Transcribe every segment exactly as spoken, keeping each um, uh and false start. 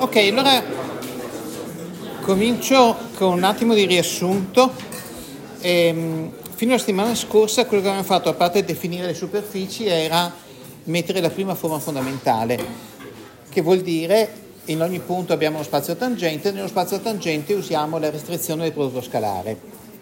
Ok, allora comincio con un attimo di riassunto. Ehm, fino alla settimana scorsa quello che abbiamo fatto, a parte definire le superfici, era mettere la prima forma fondamentale, che vuol dire in ogni punto abbiamo uno spazio tangente, nello spazio tangente usiamo la restrizione del prodotto scalare.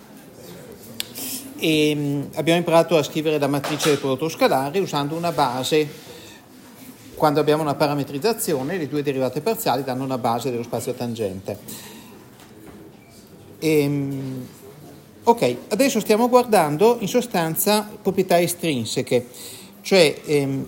E, um, abbiamo imparato a scrivere la matrice del prodotto scalare usando una base. Quando abbiamo una parametrizzazione, le due derivate parziali danno una base dello spazio tangente. E, ok, adesso stiamo guardando in sostanza proprietà estrinseche, cioè ehm,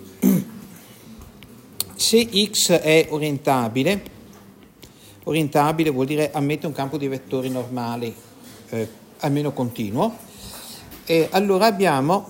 se x è orientabile, orientabile vuol dire ammette un campo di vettori normali, eh, almeno continuo, e allora abbiamo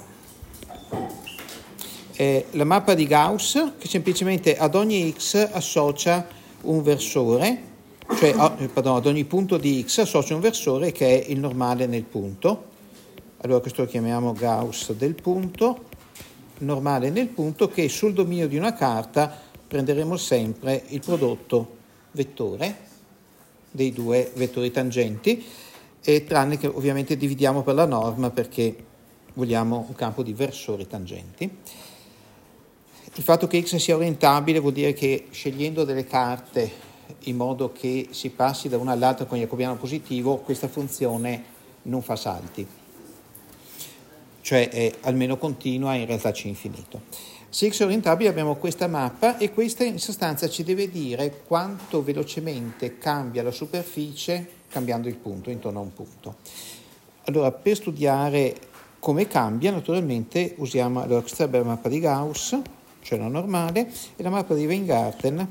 Eh, la mappa di Gauss che semplicemente ad ogni x associa un versore, cioè a, pardon, ad ogni punto di x associa un versore che è il normale nel punto. Allora questo lo chiamiamo Gauss del punto, normale nel punto, che sul dominio di una carta prenderemo sempre il prodotto vettore dei due vettori tangenti, e tranne che ovviamente dividiamo per la norma perché vogliamo un campo di versori tangenti. Il fatto che x sia orientabile vuol dire che scegliendo delle carte in modo che si passi da una all'altra con jacobiano positivo, questa funzione non fa salti, cioè è almeno continua, in realtà c'è infinito. Se x è orientabile abbiamo questa mappa, e questa in sostanza ci deve dire quanto velocemente cambia la superficie cambiando il punto, intorno a un punto. Allora, per studiare come cambia, naturalmente usiamo, allora questa è la mappa di Gauss, cioè la normale, e la mappa di Weingarten,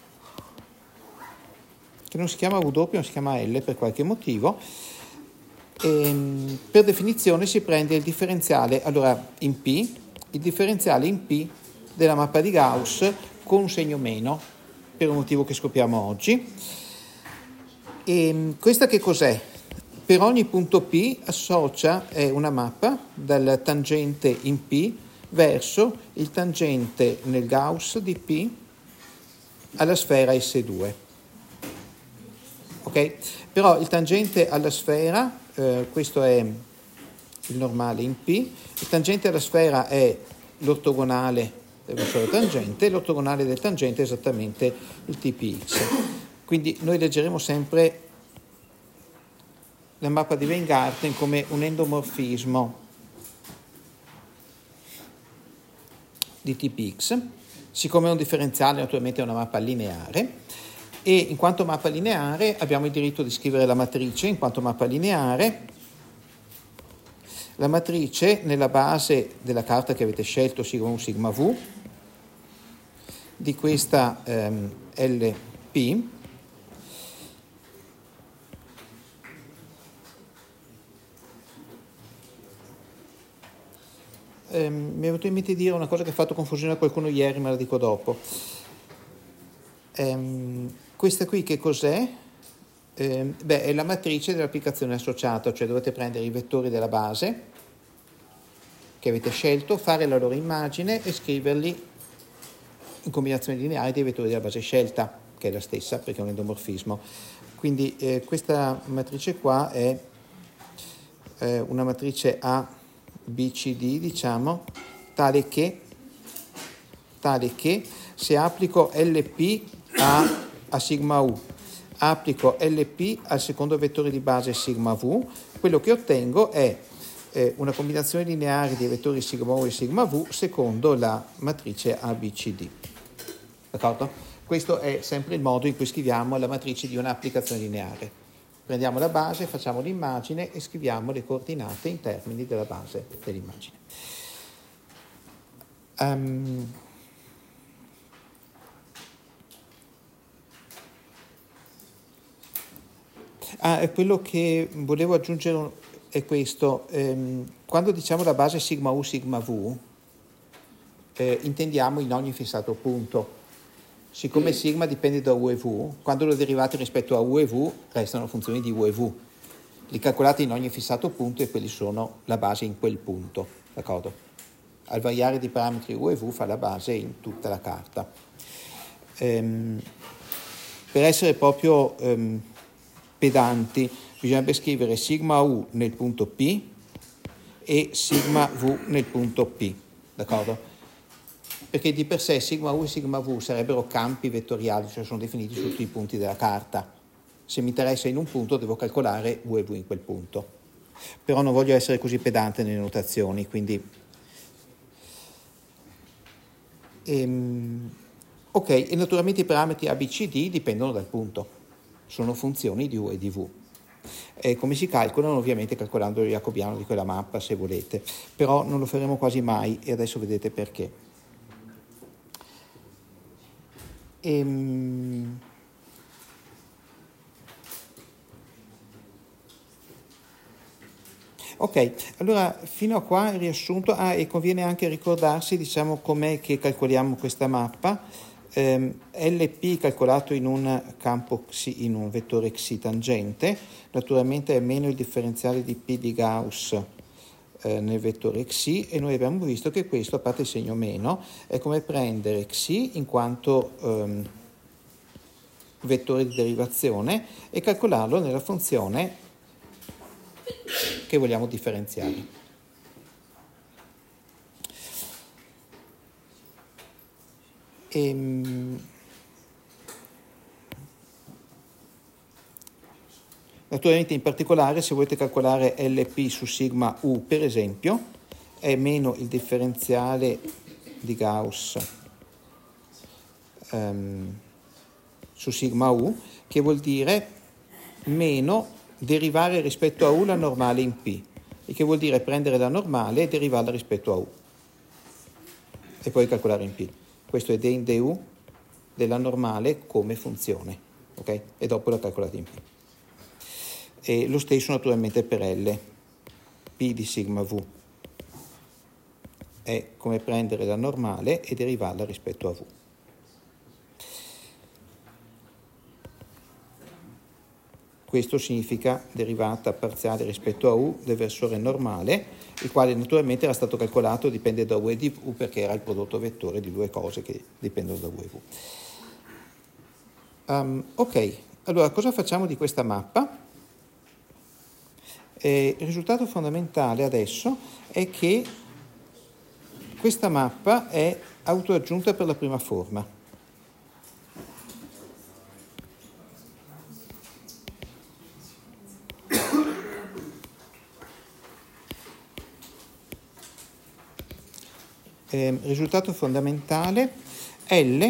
che non si chiama W, non si chiama L per qualche motivo. E per definizione si prende il differenziale, allora in P, il differenziale in P della mappa di Gauss con un segno meno, per un motivo che scopriamo oggi. E questa che cos'è? Per ogni punto P associa è una mappa dal tangente in P verso il tangente nel Gauss di P alla sfera S due. Ok? Però il tangente alla sfera, eh, questo è il normale in P, il tangente alla sfera è l'ortogonale del versore tangente, e l'ortogonale del tangente è esattamente il T P X. Quindi noi leggeremo sempre la mappa di Weingarten come un endomorfismo di T P X, siccome è un differenziale naturalmente è una mappa lineare, e in quanto mappa lineare abbiamo il diritto di scrivere la matrice in quanto mappa lineare. La matrice nella base della carta che avete scelto, sigma U, sigma V, di questa ehm, L P, Eh, mi è venuto in mente di dire una cosa che ha fatto confusione a qualcuno ieri, ma la dico dopo. Eh, questa qui che cos'è? Eh, beh, è la matrice dell'applicazione associata, cioè dovete prendere i vettori della base che avete scelto, fare la loro immagine e scriverli in combinazione lineare dei vettori della base scelta, che è la stessa perché è un endomorfismo. Quindi eh, questa matrice qua è eh, una matrice A B C D, diciamo, tale che, tale che se applico L P a, a sigma U, applico L P al secondo vettore di base sigma V, quello che ottengo è eh, una combinazione lineare dei vettori sigma U e sigma V secondo la matrice A B C D. D'accordo? Questo è sempre il modo in cui scriviamo la matrice di un'applicazione lineare. Prendiamo la base, facciamo l'immagine e scriviamo le coordinate in termini della base dell'immagine. Um, ah, quello che volevo aggiungere è questo. Um, quando diciamo la base sigma U, sigma V, eh, intendiamo in ogni fissato punto. Siccome sigma dipende da U e V, quando lo derivate rispetto a U e V restano funzioni di U e V. Li calcolate in ogni fissato punto e quelli sono la base in quel punto, d'accordo? Al variare di parametri U e V fa la base in tutta la carta. Ehm, per essere proprio ehm, pedanti, bisognerebbe scrivere sigma U nel punto P e sigma V nel punto P, d'accordo? Perché di per sé sigma U e sigma V sarebbero campi vettoriali, cioè sono definiti su tutti i punti della carta. Se mi interessa in un punto devo calcolare U e V in quel punto. Però non voglio essere così pedante nelle notazioni, quindi... Ehm, ok, e naturalmente i parametri A, B, C, D dipendono dal punto. Sono funzioni di U e di V. E come si calcolano? Ovviamente calcolando il jacobiano di quella mappa, se volete. Però non lo faremo quasi mai e adesso vedete perché. Ehm... Ok, allora fino a qua il riassunto. Ah, e conviene anche ricordarsi, diciamo, com'è che calcoliamo questa mappa. Eh, L P calcolato in un campo xi, in un vettore xi tangente, naturalmente è meno il differenziale di P di Gauss eh, nel vettore xi, e noi abbiamo visto che questo, a parte il segno meno, è come prendere xi in quanto ehm, vettore di derivazione e calcolarlo nella funzione che vogliamo differenziare. Ehm, naturalmente in particolare se volete calcolare L P su sigma U per esempio è meno il differenziale di Gauss ehm, su sigma U, che vuol dire meno derivare rispetto a U la normale in P, e che vuol dire prendere la normale e derivarla rispetto a U e poi calcolare in P. Questo è d in du della normale come funzione, ok? E dopo la calcolate in P. E lo stesso naturalmente per L. P di sigma V è come prendere la normale e derivarla rispetto a V. Questo significa derivata parziale rispetto a U del versore normale, il quale naturalmente era stato calcolato, dipende da U e di V, perché era il prodotto vettore di due cose che dipendono da U e V. Um, ok, allora cosa facciamo di questa mappa? Eh, il risultato fondamentale adesso è che questa mappa è autoaggiunta per la prima forma. Eh, risultato fondamentale, L,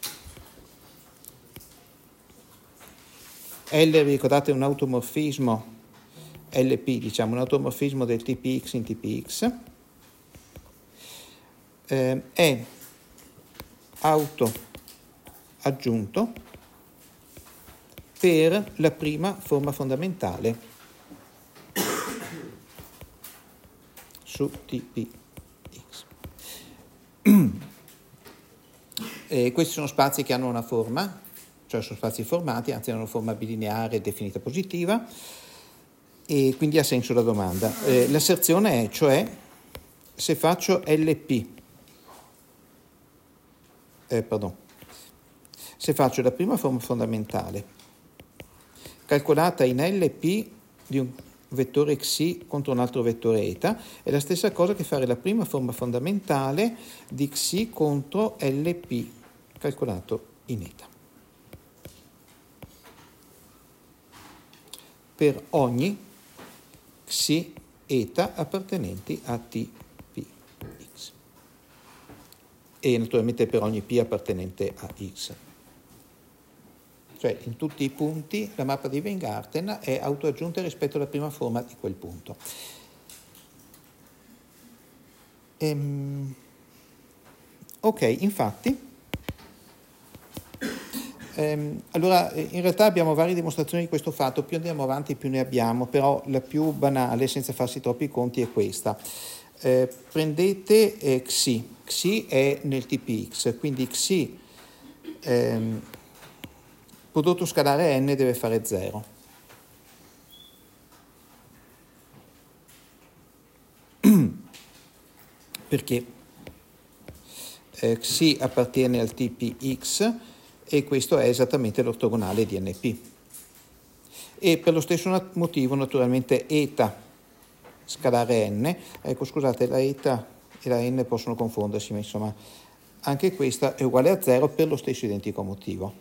L ricordate è un automorfismo, L P diciamo, un automorfismo del T P X in T P X, eh, è autoaggiunto per la prima forma fondamentale su T P X. E questi sono spazi che hanno una forma, cioè sono spazi formati, anzi hanno una forma bilineare definita positiva, e quindi ha senso la domanda. Eh, l'asserzione è, cioè, se faccio L P, eh, pardon, se faccio la prima forma fondamentale calcolata in L P di un vettore xi contro un altro vettore eta, è la stessa cosa che fare la prima forma fondamentale di xi contro L P calcolato in eta. Per ogni xi eta appartenenti a T P X e naturalmente per ogni P appartenente a X. Cioè in tutti i punti la mappa di Weingarten è autoaggiunta rispetto alla prima forma di quel punto. Ehm, ok, infatti, ehm, allora in realtà abbiamo varie dimostrazioni di questo fatto, più andiamo avanti più ne abbiamo, però la più banale, senza farsi troppi conti, è questa. Eh, prendete eh, xi, xi è nel T P X, quindi xi... Ehm, prodotto scalare n deve fare zero. Perché eh, xi appartiene al T P X e questo è esattamente l'ortogonale di N P. E per lo stesso motivo naturalmente eta scalare n, ecco scusate, la eta e la n possono confondersi, ma insomma anche questa è uguale a zero per lo stesso identico motivo.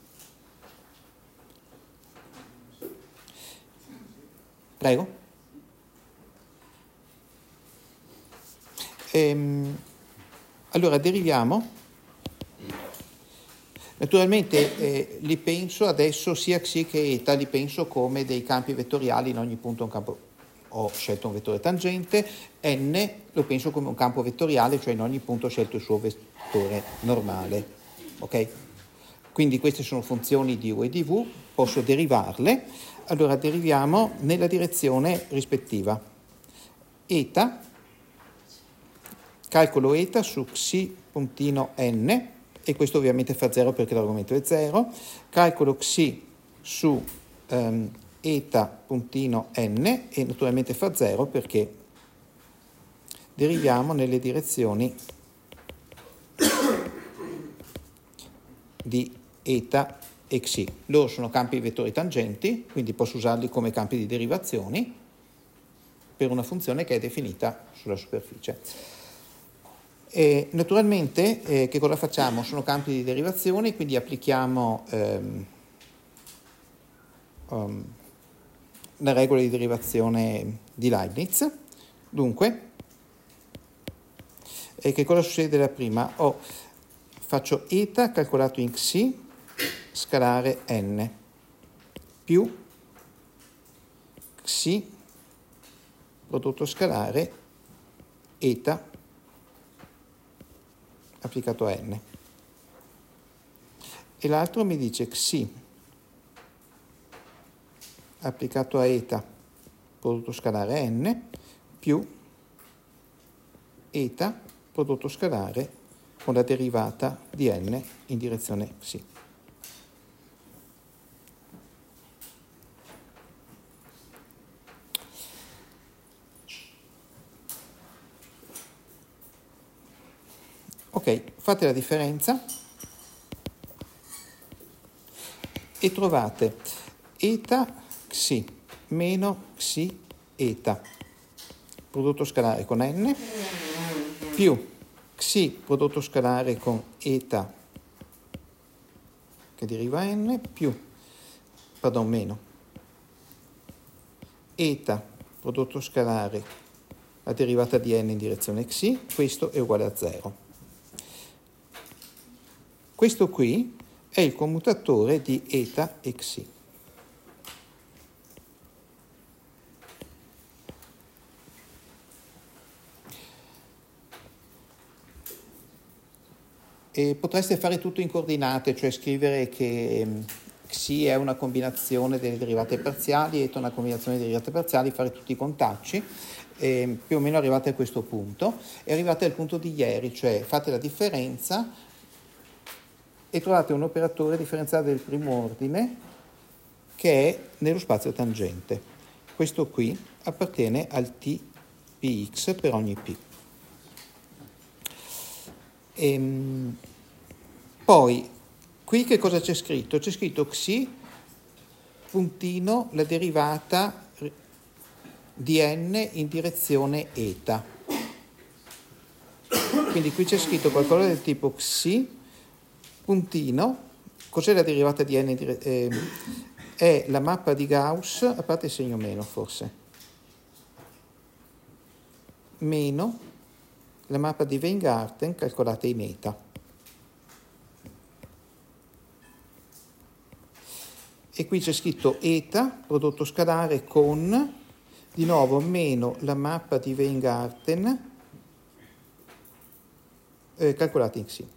Prego. Ehm, allora deriviamo. Naturalmente eh, li penso adesso sia xi che eta, li penso come dei campi vettoriali, in ogni punto un campo, ho scelto un vettore tangente, n lo penso come un campo vettoriale, cioè in ogni punto ho scelto il suo vettore normale, ok? Quindi queste sono funzioni di u e di v, posso derivarle, allora deriviamo nella direzione rispettiva. Eta, calcolo eta su xi puntino n, e questo ovviamente fa zero perché l'argomento è zero, calcolo xi su um, eta puntino n e naturalmente fa zero perché deriviamo nelle direzioni di eta e xi. Loro sono campi vettori tangenti, quindi posso usarli come campi di derivazioni per una funzione che è definita sulla superficie. E naturalmente eh, che cosa facciamo? Sono campi di derivazione, quindi applichiamo ehm, um, la regola di derivazione di Leibniz. Dunque, e che cosa succede da prima? Oh, faccio eta calcolato in xi scalare n più xi prodotto scalare eta applicato a n, e l'altro mi dice xi applicato a eta prodotto scalare n più eta prodotto scalare con la derivata di n in direzione xi. Ok, fate la differenza e trovate eta xi meno xi eta prodotto scalare con n più xi prodotto scalare con eta che deriva n più, pardon, meno eta prodotto scalare la derivata di n in direzione xi, questo è uguale a zero. Questo qui è il commutatore di eta e xi. E potreste fare tutto in coordinate, cioè scrivere che xi è una combinazione delle derivate parziali, eta una combinazione delle derivate parziali, fare tutti i contacci, e più o meno arrivate a questo punto, e arrivate al punto di ieri, cioè fate la differenza e trovate un operatore differenziale del primo ordine che è nello spazio tangente. Questo qui appartiene al T P x per ogni P. Ehm, poi, qui che cosa c'è scritto? C'è scritto xi puntino la derivata di n in direzione eta. Quindi qui c'è scritto qualcosa del tipo xi puntino, cos'è la derivata di n? Eh, è la mappa di Gauss, a parte il segno meno forse, meno la mappa di Weingarten calcolata in eta. E qui c'è scritto eta, prodotto scalare con, di nuovo, meno la mappa di Weingarten eh, calcolata in xi.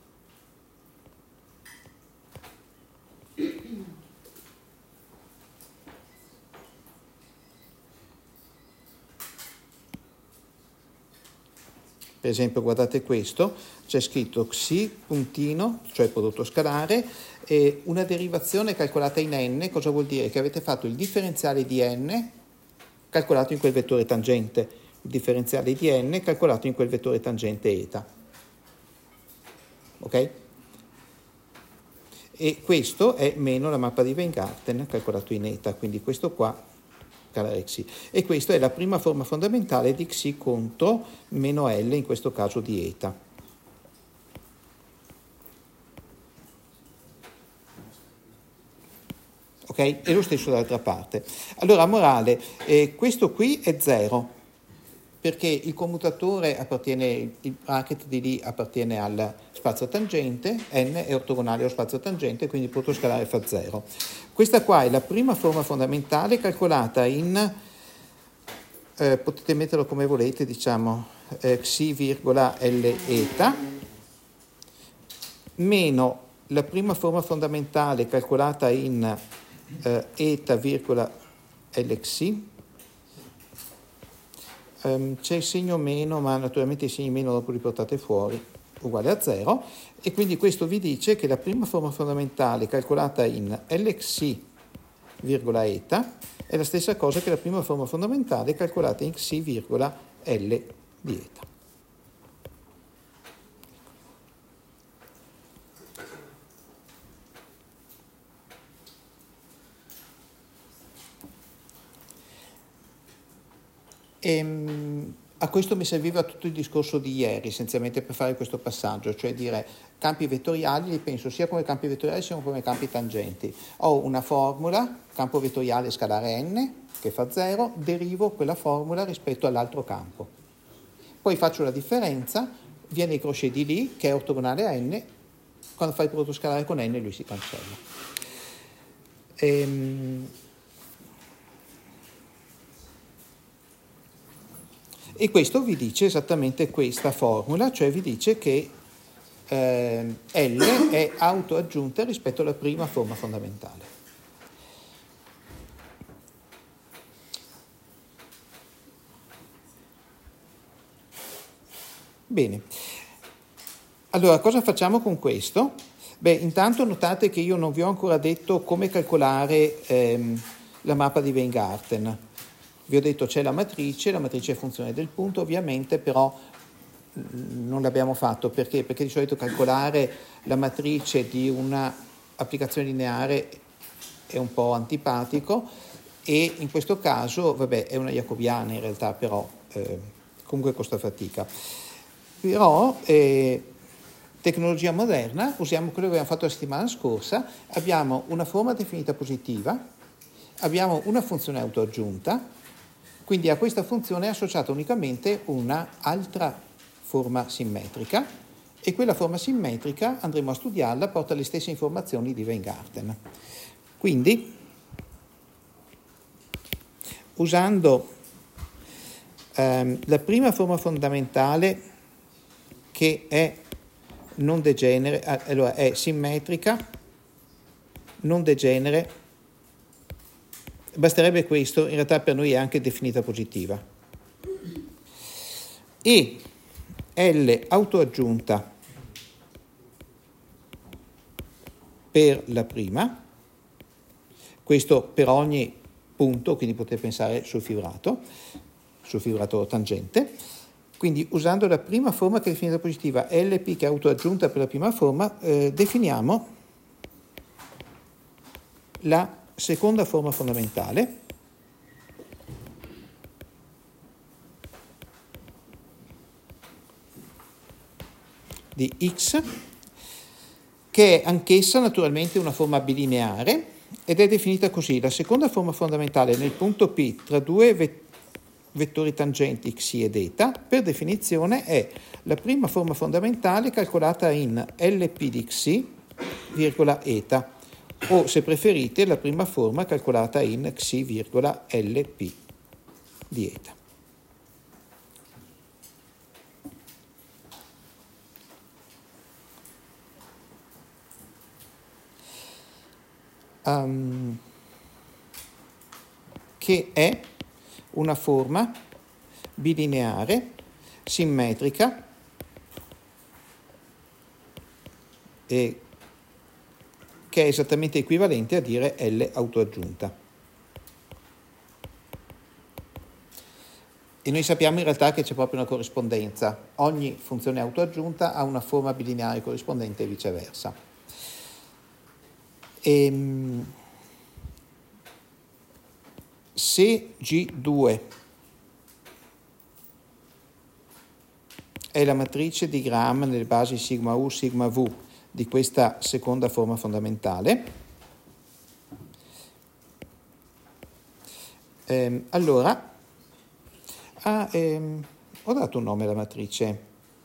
Per esempio, guardate questo, c'è scritto xi puntino, cioè prodotto scalare, e una derivazione calcolata in n, cosa vuol dire? Che avete fatto il differenziale di n calcolato in quel vettore tangente, il differenziale di n calcolato in quel vettore tangente eta. Ok? e questo è meno la mappa di Weingarten calcolato in eta, quindi questo qua calare xi, e questa è la prima forma fondamentale di xi contro meno L, in questo caso di eta. Ok? E lo stesso dall'altra parte. Allora, morale, eh, questo qui è zero, perché il commutatore appartiene, il bracket di lì appartiene al spazio tangente, n è ortogonale allo spazio tangente, quindi il prodotto scalare fa zero. Questa qua è la prima forma fondamentale calcolata in, eh, potete metterlo come volete, diciamo, eh, xi virgola L eta, meno la prima forma fondamentale calcolata in eh, eta virgola Lxi. Um, c'è il segno meno, ma naturalmente i segni meno dopo li portate fuori, uguale a zero, e quindi questo vi dice che la prima forma fondamentale calcolata in Lxi virgola eta è la stessa cosa che la prima forma fondamentale calcolata in xi virgola L di eta. E, a questo mi serviva tutto il discorso di ieri, essenzialmente per fare questo passaggio, cioè dire campi vettoriali li penso sia come campi vettoriali sia come campi tangenti. Ho una formula, campo vettoriale scalare n, che fa zero, derivo quella formula rispetto all'altro campo. Poi faccio la differenza, viene il crochet di lì, che è ortogonale a n, quando fai il prodotto scalare con n lui si cancella. Ehm... E questo vi dice esattamente questa formula, cioè vi dice che eh, L è autoaggiunta rispetto alla prima forma fondamentale. Bene, allora cosa facciamo con questo? Beh, intanto notate che io non vi ho ancora detto come calcolare ehm, la mappa di Weingarten. Vi ho detto c'è la matrice, la matrice è funzione del punto ovviamente, però non l'abbiamo fatto. Perché? Perché di solito calcolare la matrice di una applicazione lineare è un po' antipatico e in questo caso, vabbè, è una jacobiana in realtà, però eh, comunque costa fatica. Però, eh, tecnologia moderna, usiamo quello che abbiamo fatto la settimana scorsa, abbiamo una forma definita positiva, abbiamo una funzione autoaggiunta, quindi a questa funzione è associata unicamente un'altra forma simmetrica e quella forma simmetrica andremo a studiarla, porta le stesse informazioni di Weingarten. Quindi, usando ehm, la prima forma fondamentale che è non degenere, allora è simmetrica, non degenere, basterebbe questo, in realtà per noi è anche definita positiva. E L autoaggiunta per la prima, questo per ogni punto, quindi potete pensare sul fibrato, sul fibrato tangente. Quindi usando la prima forma che è definita positiva, Lp che è autoaggiunta per la prima forma, eh, definiamo la seconda forma fondamentale, di X, che è anch'essa naturalmente una forma bilineare ed è definita così: la seconda forma fondamentale nel punto P tra due vettori vettori tangenti xi ed eta, per definizione è la prima forma fondamentale calcolata in Lp di xi, virgola eta, o se preferite la prima forma calcolata in xi, virgola Lp di eta. Um, che è una forma bilineare, simmetrica e che è esattamente equivalente a dire L autoaggiunta. E noi sappiamo in realtà che c'è proprio una corrispondenza. Ogni funzione autoaggiunta ha una forma bilineare corrispondente e viceversa. E, se G due è la matrice di Gram nelle basi sigma U, sigma V di questa seconda forma fondamentale, ehm, allora ah, ehm, ho dato un nome alla matrice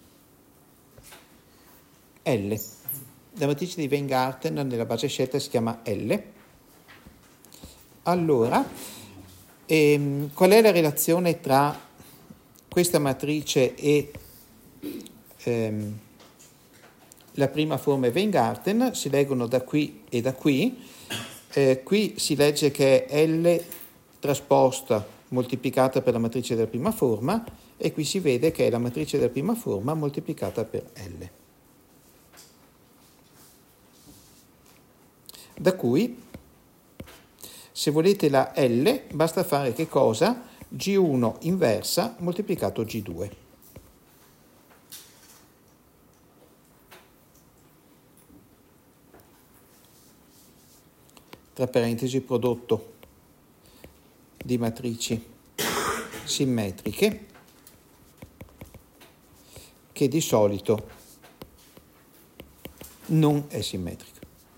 L. La matrice di Weingarten nella base scelta si chiama L. Allora, ehm, qual è la relazione tra questa matrice e ehm, la prima forma è Weingarten? Si leggono da qui e da qui. Eh, qui si legge che è L trasposta moltiplicata per la matrice della prima forma, e qui si vede che è la matrice della prima forma moltiplicata per L. Da cui, se volete la L, basta fare che cosa? G uno inversa moltiplicato G due. Tra parentesi, prodotto di matrici simmetriche, che di solito non è simmetrica.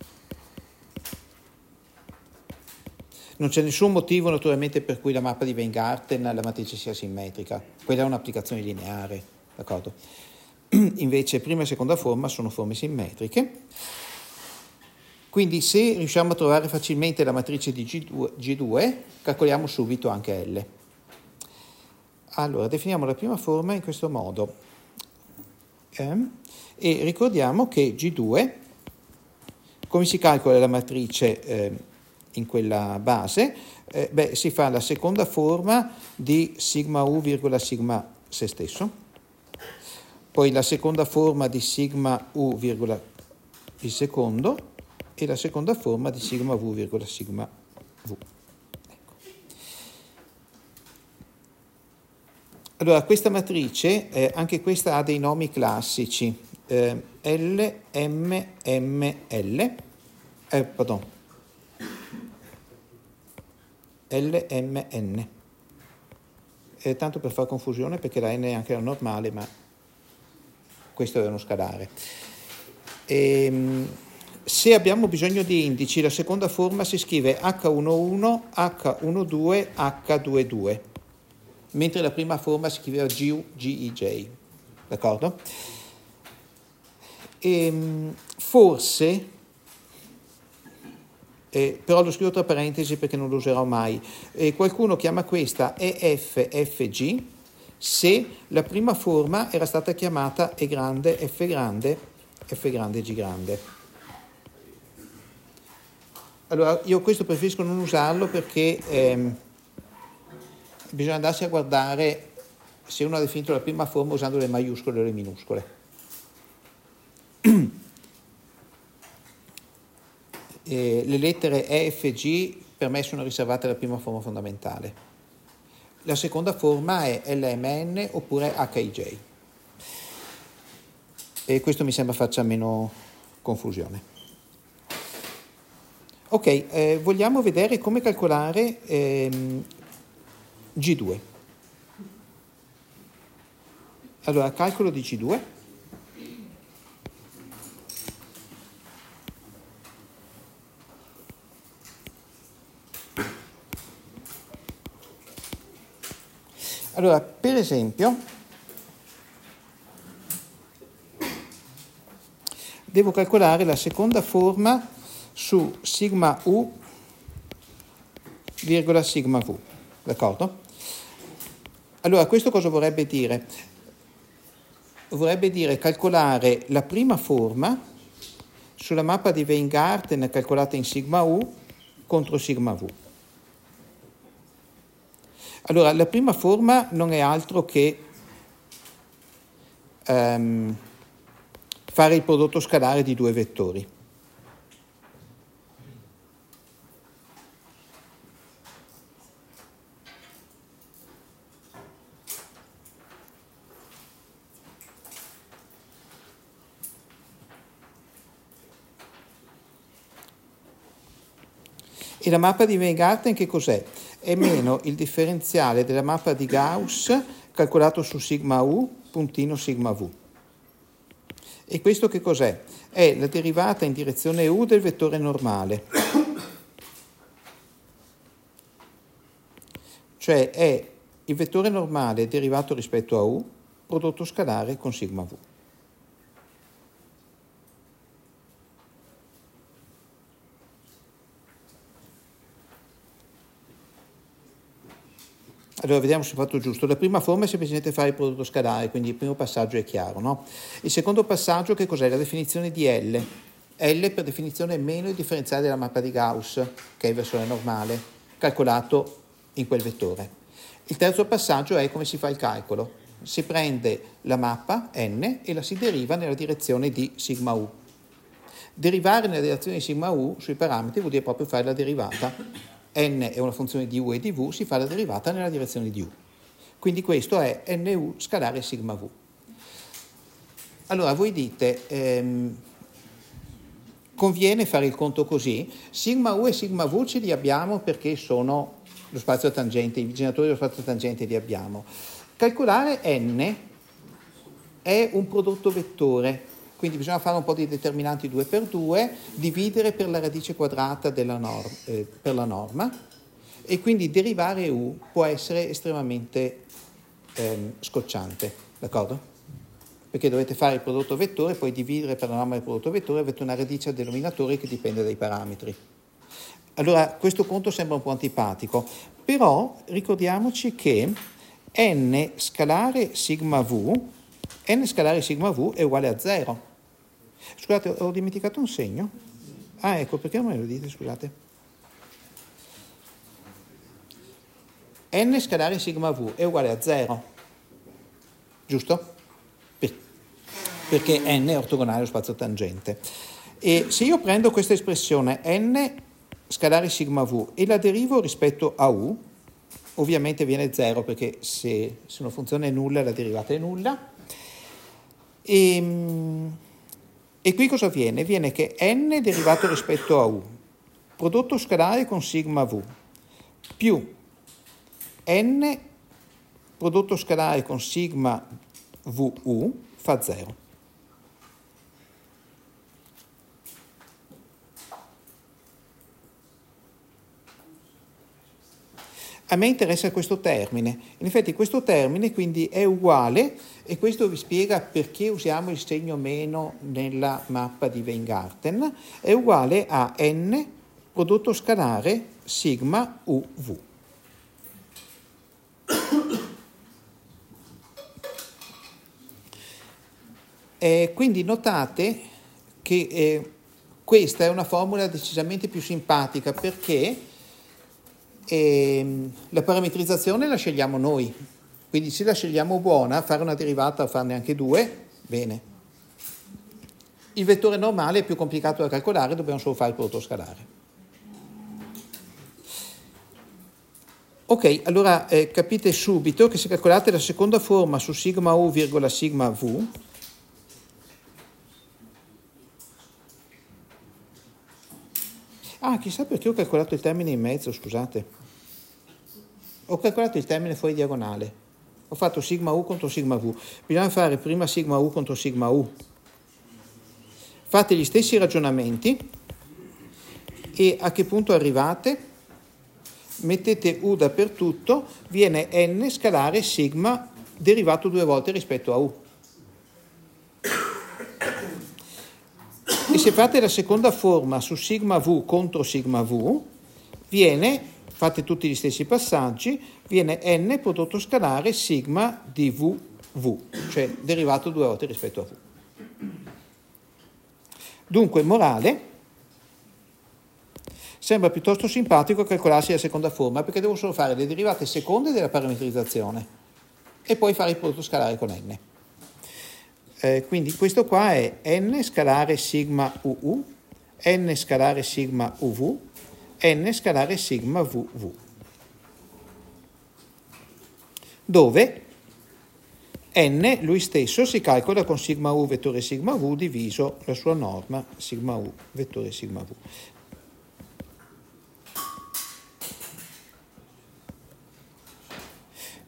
Non c'è nessun motivo naturalmente per cui la mappa di Weingarten, la matrice sia simmetrica, quella è un'applicazione lineare, d'accordo? Invece prima e seconda forma sono forme simmetriche, quindi se riusciamo a trovare facilmente la matrice di G due, G due calcoliamo subito anche L. Allora definiamo la prima forma in questo modo eh? e ricordiamo che G due, come si calcola la matrice eh, in quella base? Eh, beh, si fa la seconda forma di sigma U virgola sigma se stesso, poi la seconda forma di sigma U virgola il secondo e la seconda forma di sigma V virgola sigma V. Ecco. Allora, questa matrice, eh, anche questa ha dei nomi classici, eh, L, M, M, L, eh, pardon, L M N, eh, tanto per far confusione perché la N è anche la normale, ma questo è uno scalare. E, se abbiamo bisogno di indici, la seconda forma si scrive H undici, H dodici, H ventidue, mentre la prima forma si scriveva G U, G I J, d'accordo? E, forse Eh, però lo scrivo tra parentesi perché non lo userò mai. Eh, qualcuno chiama questa E F F G se la prima forma era stata chiamata E grande, F grande, F grande, G grande. Allora, io questo preferisco non usarlo perché ehm, bisogna andarsi a guardare se uno ha definito la prima forma usando le maiuscole o le minuscole. Eh, le lettere E, F, G per me sono riservate alla prima forma fondamentale. La seconda forma è L M N oppure H I J. E questo mi sembra faccia meno confusione. Ok, eh, vogliamo vedere come calcolare ehm, G due. Allora, calcolo di G due. Allora, per esempio, devo calcolare la seconda forma su sigma U virgola sigma V, d'accordo? Allora, questo cosa vorrebbe dire? Vorrebbe dire calcolare la prima forma sulla mappa di Weingarten calcolata in sigma U contro sigma V. Allora, la prima forma non è altro che um, fare il prodotto scalare di due vettori. E la mappa di Weingarten che cos'è? È meno il differenziale della mappa di Gauss calcolato su sigma u puntino sigma v. E questo che cos'è? È la derivata in direzione u del vettore normale. Cioè è il vettore normale derivato rispetto a u, prodotto scalare con sigma v. Allora, vediamo se ho fatto giusto. La prima forma è semplicemente fare il prodotto scalare, quindi il primo passaggio è chiaro, no? Il secondo passaggio che cos'è? La definizione di L. L per definizione è meno il differenziale della mappa di Gauss, che è il versore normale, calcolato in quel vettore. Il terzo passaggio è come si fa il calcolo. Si prende la mappa n e la si deriva nella direzione di sigma u. Derivare nella direzione di sigma u sui parametri vuol dire proprio fare la derivata. N è una funzione di u e di v, si fa la derivata nella direzione di u. Quindi questo è nu scalare sigma v. Allora voi dite, ehm, conviene fare il conto così? Sigma u e sigma v ce li abbiamo perché sono lo spazio tangente, i generatori dello spazio tangente li abbiamo. Calcolare n è un prodotto vettore, quindi bisogna fare un po' di determinanti due per due, dividere per la radice quadrata della norma, eh, per la norma, e quindi derivare u può essere estremamente ehm, scocciante, d'accordo? Perché dovete fare il prodotto vettore, poi dividere per la norma del prodotto vettore, avete una radice al denominatore che dipende dai parametri. Allora, questo conto sembra un po' antipatico, però ricordiamoci che n scalare sigma v, n scalare sigma v è uguale a zero. Scusate, ho dimenticato un segno? Ah, ecco, perché non me lo dite, scusate? N scalare sigma v è uguale a zero, giusto? Perché n è ortogonale allo spazio tangente. E se io prendo questa espressione n scalare sigma v e la derivo rispetto a u, ovviamente viene zero perché se, se una funzione è nulla la derivata è nulla. E, e qui cosa avviene? Viene che n derivato rispetto a u, prodotto scalare con sigma v, più n prodotto scalare con sigma vu fa zero. A me interessa questo termine. In effetti questo termine quindi è uguale, e questo vi spiega perché usiamo il segno meno nella mappa di Weingarten, è uguale a n prodotto scalare sigma uv. E quindi notate che eh, questa è una formula decisamente più simpatica perché E la parametrizzazione la scegliamo noi, quindi se la scegliamo buona, fare una derivata o farne anche due, bene. Il vettore normale è più complicato da calcolare, dobbiamo solo fare il prodotto scalare. Ok, allora eh, capite subito che se calcolate la seconda forma su sigma u virgola sigma v, ah, chissà perché ho calcolato il termine in mezzo, scusate. Ho calcolato il termine fuori diagonale. Ho fatto sigma u contro sigma v. Bisogna fare prima sigma u contro sigma u. Fate gli stessi ragionamenti e a che punto arrivate? Mettete u dappertutto, viene n scalare sigma derivato due volte rispetto a u. E se fate la seconda forma su sigma v contro sigma v, viene, fate tutti gli stessi passaggi, viene n prodotto scalare sigma di v, v, cioè derivato due volte rispetto a v. Dunque, morale, sembra piuttosto simpatico calcolarsi la seconda forma, perché devo solo fare le derivate seconde della parametrizzazione e poi fare il prodotto scalare con n. Eh, quindi questo qua è n scalare sigma uu, n scalare sigma uv, n scalare sigma vv, dove n lui stesso si calcola con sigma u vettore sigma v diviso la sua norma sigma u vettore sigma v.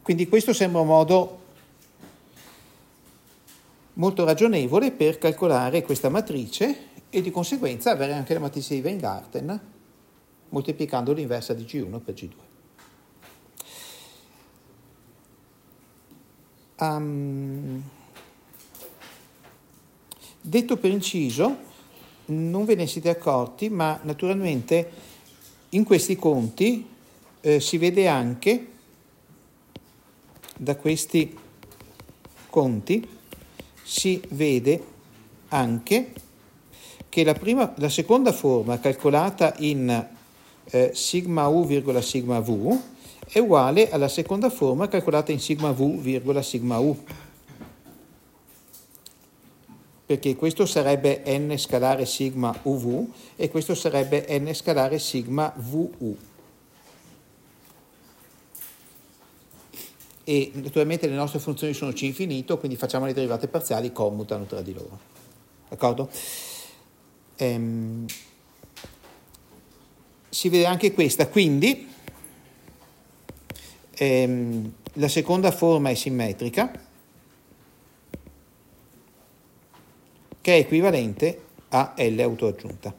Quindi questo sembra un modo molto ragionevole per calcolare questa matrice e di conseguenza avere anche la matrice di Weingarten moltiplicando l'inversa di G uno per G due. Um, detto per inciso, non ve ne siete accorti, ma naturalmente in questi conti eh, si vede anche da questi conti si vede anche che la, prima, la seconda forma calcolata in eh, sigma u virgola sigma v è uguale alla seconda forma calcolata in sigma v virgola sigma u, perché questo sarebbe n scalare sigma uv e questo sarebbe n scalare sigma vu. E naturalmente le nostre funzioni sono c infinito, quindi facciamo le derivate parziali, commutano tra di loro. D'accordo? Ehm, si vede anche questa, quindi ehm, la seconda forma è simmetrica, che è equivalente a L autoaggiunta.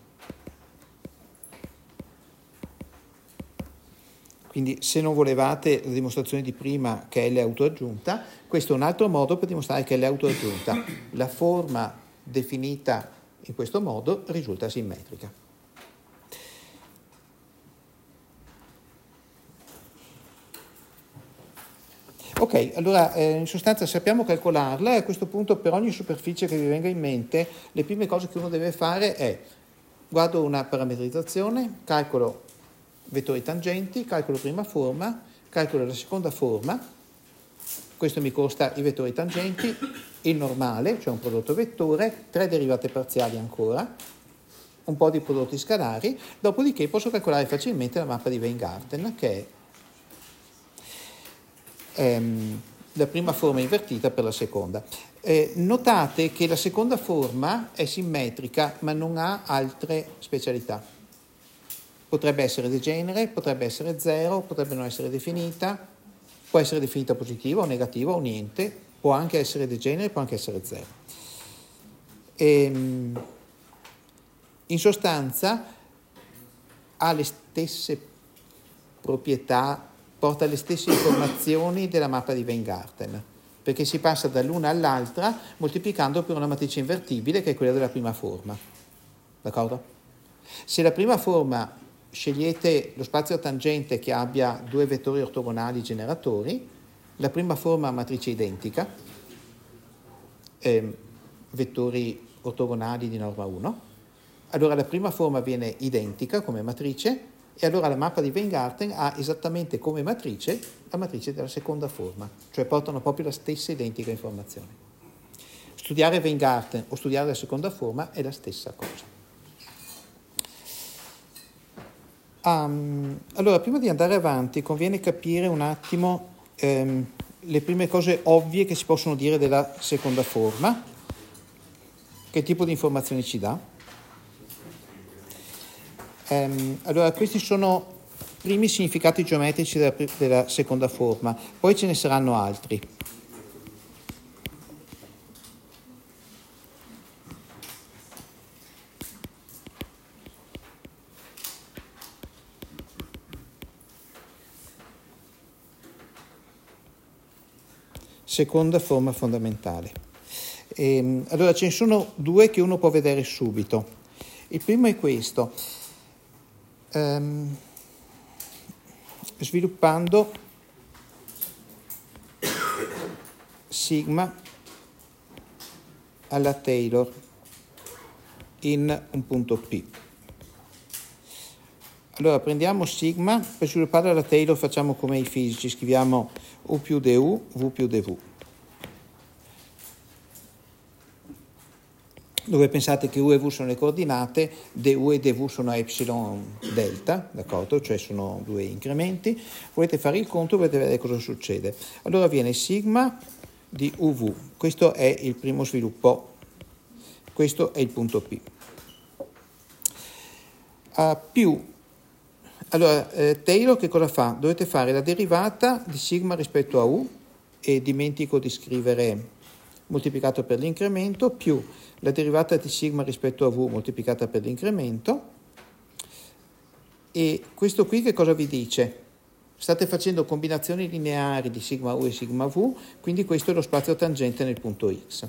Quindi se non volevate la dimostrazione di prima che è L autoaggiunta, questo è un altro modo per dimostrare che L autoaggiunta. La forma definita in questo modo risulta simmetrica. Ok, allora eh, in sostanza sappiamo calcolarla e a questo punto per ogni superficie che vi venga in mente le prime cose che uno deve fare è guardo una parametrizzazione, calcolo vettori tangenti, calcolo prima forma, calcolo la seconda forma, questo mi costa i vettori tangenti, il normale, cioè un prodotto vettore, tre derivate parziali ancora, un po' di prodotti scalari, dopodiché posso calcolare facilmente la mappa di Weingarten, che è ehm, la prima forma invertita per la seconda. Eh, notate che la seconda forma è simmetrica, ma non ha altre specialità. Potrebbe essere degenere, potrebbe essere zero, potrebbe non essere definita, può essere definita positiva o negativa o niente, può anche essere degenere, può anche essere zero. E, in sostanza ha le stesse proprietà, porta le stesse informazioni della mappa di Weingarten, perché si passa dall'una all'altra moltiplicando per una matrice invertibile che è quella della prima forma. D'accordo? Se la prima forma scegliete lo spazio tangente che abbia due vettori ortogonali generatori, la prima forma ha matrice identica, eh, vettori ortogonali di norma uno, allora la prima forma viene identica come matrice e allora la mappa di Weingarten ha esattamente come matrice la matrice della seconda forma, cioè portano proprio la stessa identica informazione. Studiare Weingarten o studiare la seconda forma è la stessa cosa. Um, allora, prima di andare avanti, conviene capire un attimo ehm, le prime cose ovvie che si possono dire della seconda forma, che tipo di informazioni ci dà. Um, allora, questi sono i primi significati geometrici della, della seconda forma, poi ce ne saranno altri. Seconda forma fondamentale. E, allora ce ne sono due che uno può vedere subito. Il primo è questo. Um, sviluppando sigma alla Taylor in un punto P. Allora prendiamo sigma, per sviluppare alla Taylor facciamo come i fisici, scriviamo U più du, V più dv. Dove pensate che U e V sono le coordinate, du e dv sono epsilon delta, d'accordo? Cioè sono due incrementi. Volete fare il conto, volete vedere cosa succede. Allora viene sigma di U V, questo è il primo sviluppo, questo è il punto P. Uh, più Allora, eh, Taylor che cosa fa? Dovete fare la derivata di sigma rispetto a U, e dimentico di scrivere moltiplicato per l'incremento, più la derivata di sigma rispetto a V moltiplicata per l'incremento. E questo qui che cosa vi dice? State facendo combinazioni lineari di sigma U e sigma V, quindi questo è lo spazio tangente nel punto X.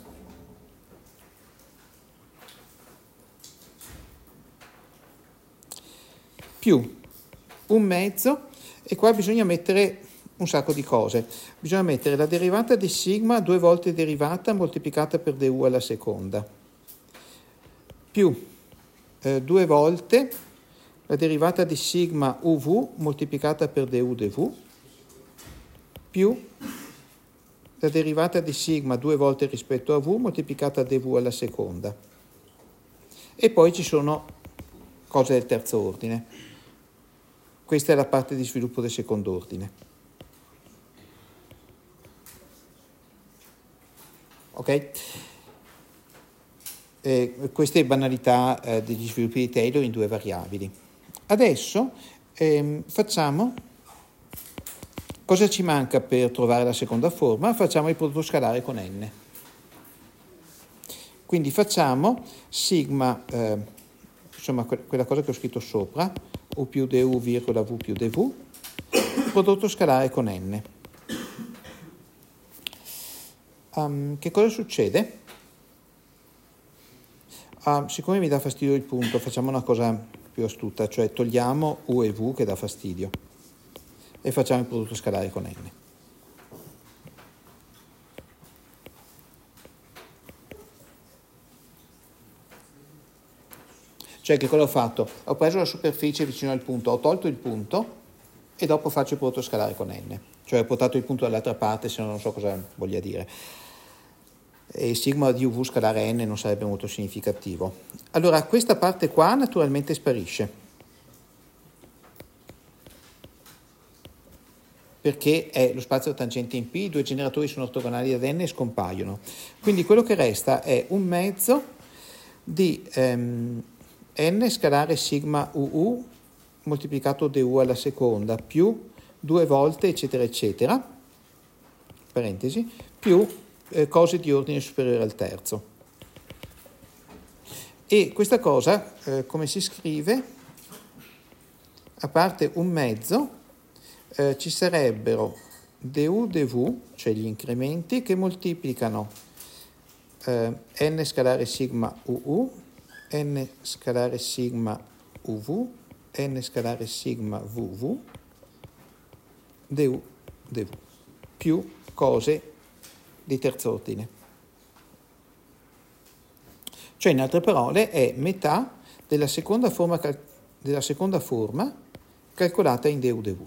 Più un mezzo, e qua bisogna mettere un sacco di cose. Bisogna mettere la derivata di sigma due volte derivata moltiplicata per du alla seconda, più eh, due volte la derivata di sigma uv moltiplicata per du dv, più la derivata di sigma due volte rispetto a v moltiplicata dv alla seconda. E poi ci sono cose del terzo ordine. Questa è la parte di sviluppo del secondo ordine. Ok? Eh, queste banalità eh, degli sviluppi di Taylor in due variabili. Adesso ehm, facciamo, cosa ci manca per trovare la seconda forma? Facciamo il prodotto scalare con n. Quindi facciamo sigma, eh, insomma que- quella cosa che ho scritto sopra, U più du virgola V più dv, prodotto scalare con n. Um, che cosa succede? Uh, siccome mi dà fastidio il punto, facciamo una cosa più astuta, cioè togliamo U e V che dà fastidio e facciamo il prodotto scalare con n. Cioè che cosa ho fatto? Ho preso la superficie vicino al punto, ho tolto il punto e dopo faccio il prodotto scalare con n. Cioè ho portato il punto dall'altra parte, se no non so cosa voglia dire. E sigma di uv scalare n non sarebbe molto significativo. Allora questa parte qua naturalmente sparisce, perché è lo spazio tangente in P, i due generatori sono ortogonali ad n e scompaiono. Quindi quello che resta è un mezzo di ehm, n scalare sigma uu moltiplicato du alla seconda più due volte eccetera eccetera, parentesi, più eh, cose di ordine superiore al terzo. E questa cosa eh, come si scrive? A parte un mezzo eh, ci sarebbero du dv, cioè gli incrementi che moltiplicano eh, n scalare sigma uu, n scalare sigma uv, n scalare sigma vv, du dv, più cose di terzo ordine. Cioè, in altre parole, è metà della seconda forma, cal- della seconda forma calcolata in du dv.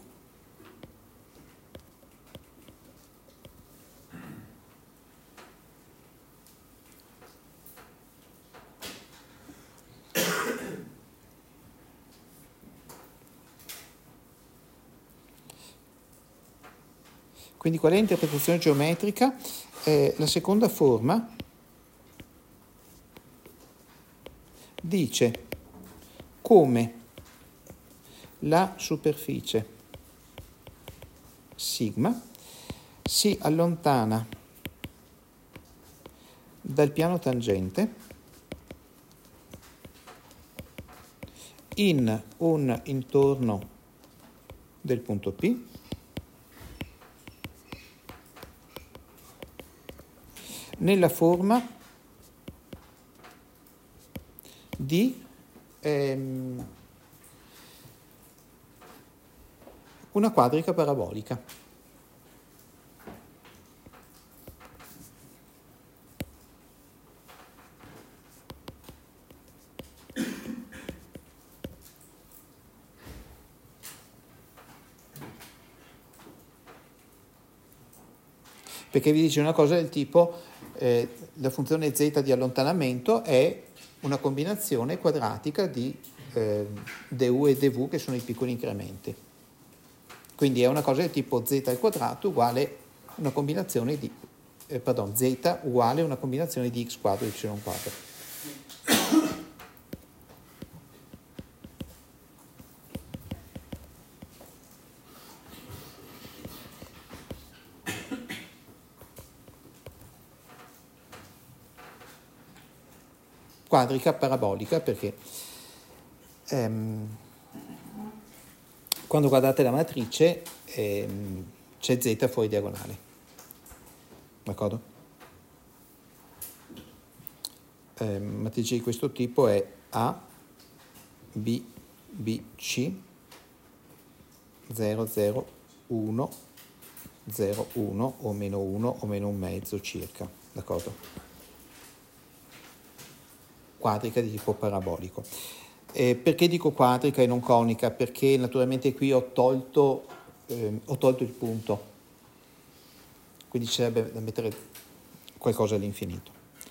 Quindi qual è l'interpretazione geometrica? Eh, la seconda forma dice come la superficie sigma si allontana dal piano tangente in un intorno del punto P nella forma di ehm, una quadrica parabolica. Perché vi dice una cosa del tipo eh, la funzione z di allontanamento è una combinazione quadratica di eh, du e dv che sono i piccoli incrementi. Quindi è una cosa del tipo z al quadrato uguale una combinazione di eh, pardon, z uguale una combinazione di x quadro e y quadro. quadrica parabolica perché ehm, quando guardate la matrice ehm, c'è z fuori diagonale, d'accordo? Eh, matrice di questo tipo è A, B, B, C, zero, zero, uno, zero, uno o meno uno o meno un mezzo circa, d'accordo? Quadrica di tipo parabolico. Eh, perché dico quadrica e non conica? Perché naturalmente qui ho tolto, eh, ho tolto il punto, quindi ci sarebbe da mettere qualcosa all'infinito.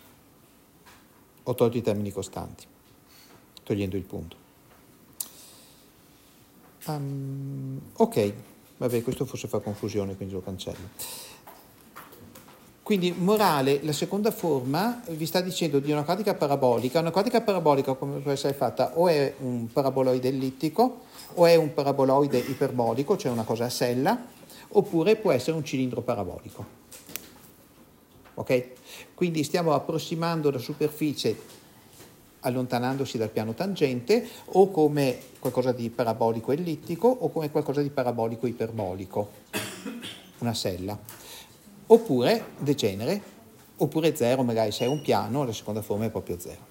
Ho tolto i termini costanti, togliendo il punto. Um, ok, vabbè, questo forse fa confusione, quindi lo cancello. Quindi, morale, la seconda forma vi sta dicendo di una quadrica parabolica. Una quadrica parabolica, come può essere fatta, o è un paraboloide ellittico, o è un paraboloide iperbolico, cioè una cosa a sella, oppure può essere un cilindro parabolico. Ok? Quindi stiamo approssimando la superficie allontanandosi dal piano tangente, o come qualcosa di parabolico ellittico, o come qualcosa di parabolico iperbolico, una sella. Oppure degenere, oppure zero, magari se è un piano, la seconda forma è proprio zero.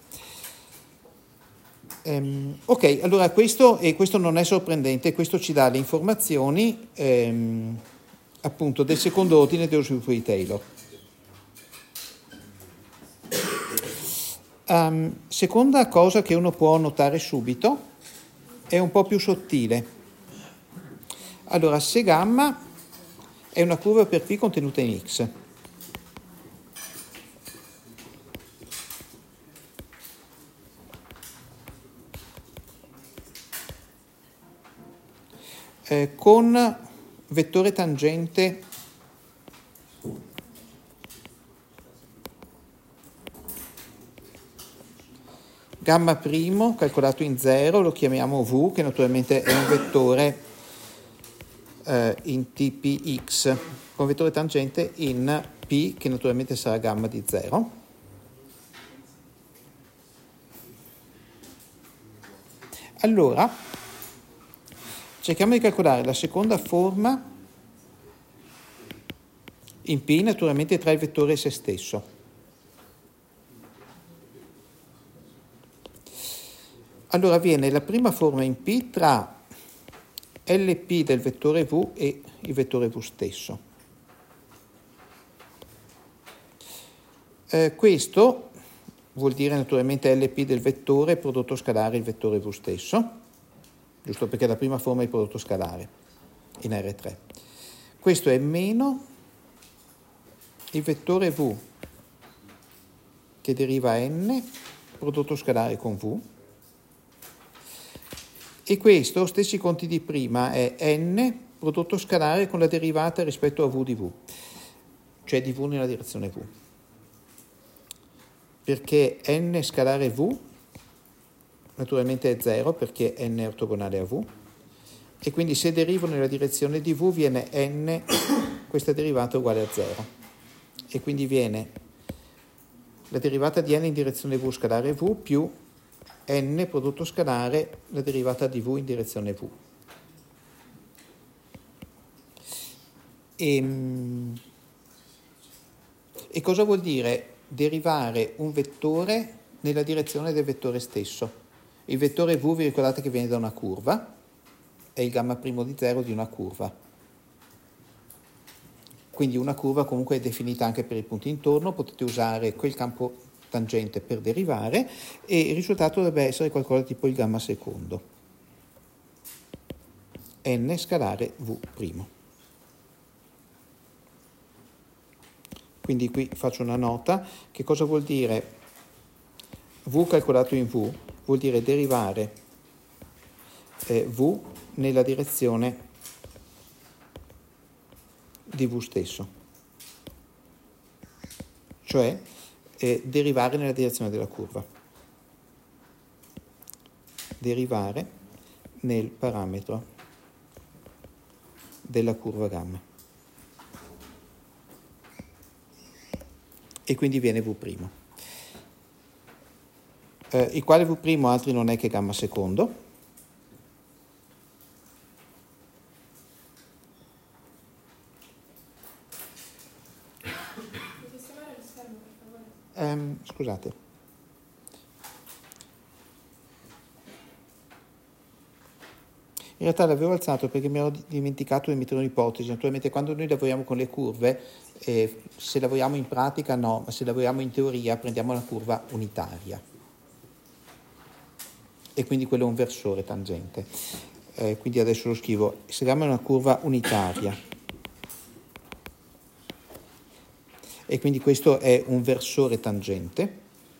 Ehm, ok, allora questo, e questo non è sorprendente, questo ci dà le informazioni ehm, appunto del secondo ordine dello sviluppo di Taylor. Um, seconda cosa che uno può notare subito è un po' più sottile. Allora, se gamma è una curva per P contenuta in X. Eh, con vettore tangente gamma primo calcolato in zero lo chiamiamo V, che naturalmente è un vettore eh, in T P X, con vettore tangente in P, che naturalmente sarà gamma di zero. Allora, cerchiamo di calcolare la seconda forma in P, naturalmente tra il vettore e se stesso. Allora viene la prima forma in P tra L P del vettore V e il vettore V stesso. Eh, questo vuol dire naturalmente L P del vettore prodotto scalare il vettore V stesso, giusto perché la prima forma è il prodotto scalare in R tre. Questo è meno il vettore V che deriva N prodotto scalare con V, e questo, stessi conti di prima, è N prodotto scalare con la derivata rispetto a V di V, cioè di V nella direzione V, perché N scalare V naturalmente è zero perché N è ortogonale a V, e quindi se derivo nella direzione di V viene N, questa derivata uguale a zero, e quindi viene la derivata di N in direzione V scalare V più N prodotto scalare la derivata di V in direzione V. E, e cosa vuol dire derivare un vettore nella direzione del vettore stesso? Il vettore V, vi ricordate che viene da una curva, è il gamma primo di zero di una curva. Quindi una curva comunque è definita anche per i punti intorno, potete usare quel campo tangente per derivare, e il risultato dovrebbe essere qualcosa tipo il gamma secondo, N scalare V primo. Quindi qui faccio una nota. Che cosa vuol dire V calcolato in V? Vuol dire derivare eh, V nella direzione di V stesso, cioè eh, derivare nella direzione della curva, derivare nel parametro della curva gamma, e quindi viene V primo. eh, il quale V' altri non è che gamma secondo. Um, scusate. In realtà l'avevo alzato perché mi ero dimenticato di mettere un'ipotesi. Naturalmente quando noi lavoriamo con le curve, eh, se lavoriamo in pratica no, ma se lavoriamo in teoria prendiamo una curva unitaria. E quindi quello è un versore tangente. Eh, quindi adesso lo scrivo. Se gamma è una curva unitaria, e quindi questo è un versore tangente,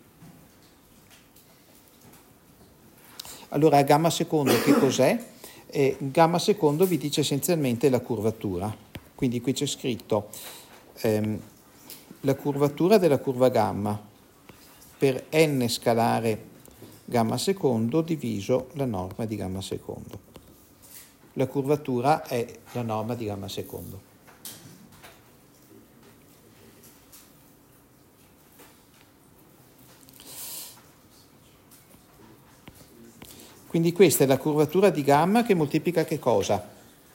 allora a gamma secondo che cos'è? Eh, gamma secondo vi dice essenzialmente la curvatura, quindi qui c'è scritto ehm, la curvatura della curva gamma per n scalare gamma secondo diviso la norma di gamma secondo. La curvatura è la norma di gamma secondo. Quindi questa è la curvatura di gamma che moltiplica che cosa?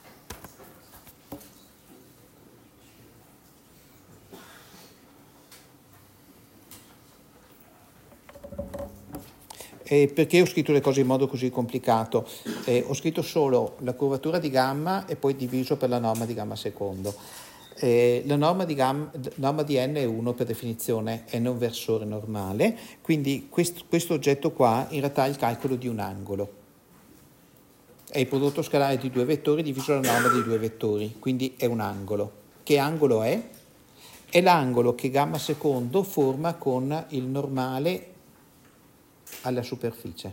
E perché ho scritto le cose in modo così complicato? Eh, ho scritto solo la curvatura di gamma e poi diviso per la norma di gamma secondo. Eh, la norma di, gamma, norma di n è uno per definizione, n è un versore normale, quindi questo, questo oggetto qua in realtà è il calcolo di un angolo. È il prodotto scalare di due vettori diviso la norma dei due vettori, quindi è un angolo. Che angolo è? È l'angolo che gamma secondo forma con il normale alla superficie.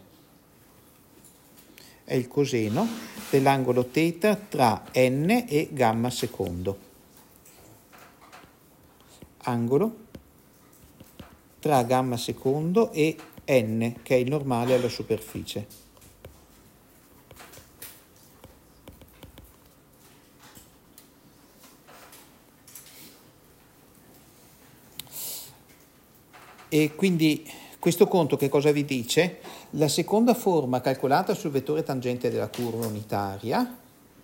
È il coseno dell'angolo θ tra n e gamma secondo. Angolo tra gamma secondo e n, che è il normale alla superficie. E quindi questo conto che cosa vi dice? La seconda forma calcolata sul vettore tangente della curva unitaria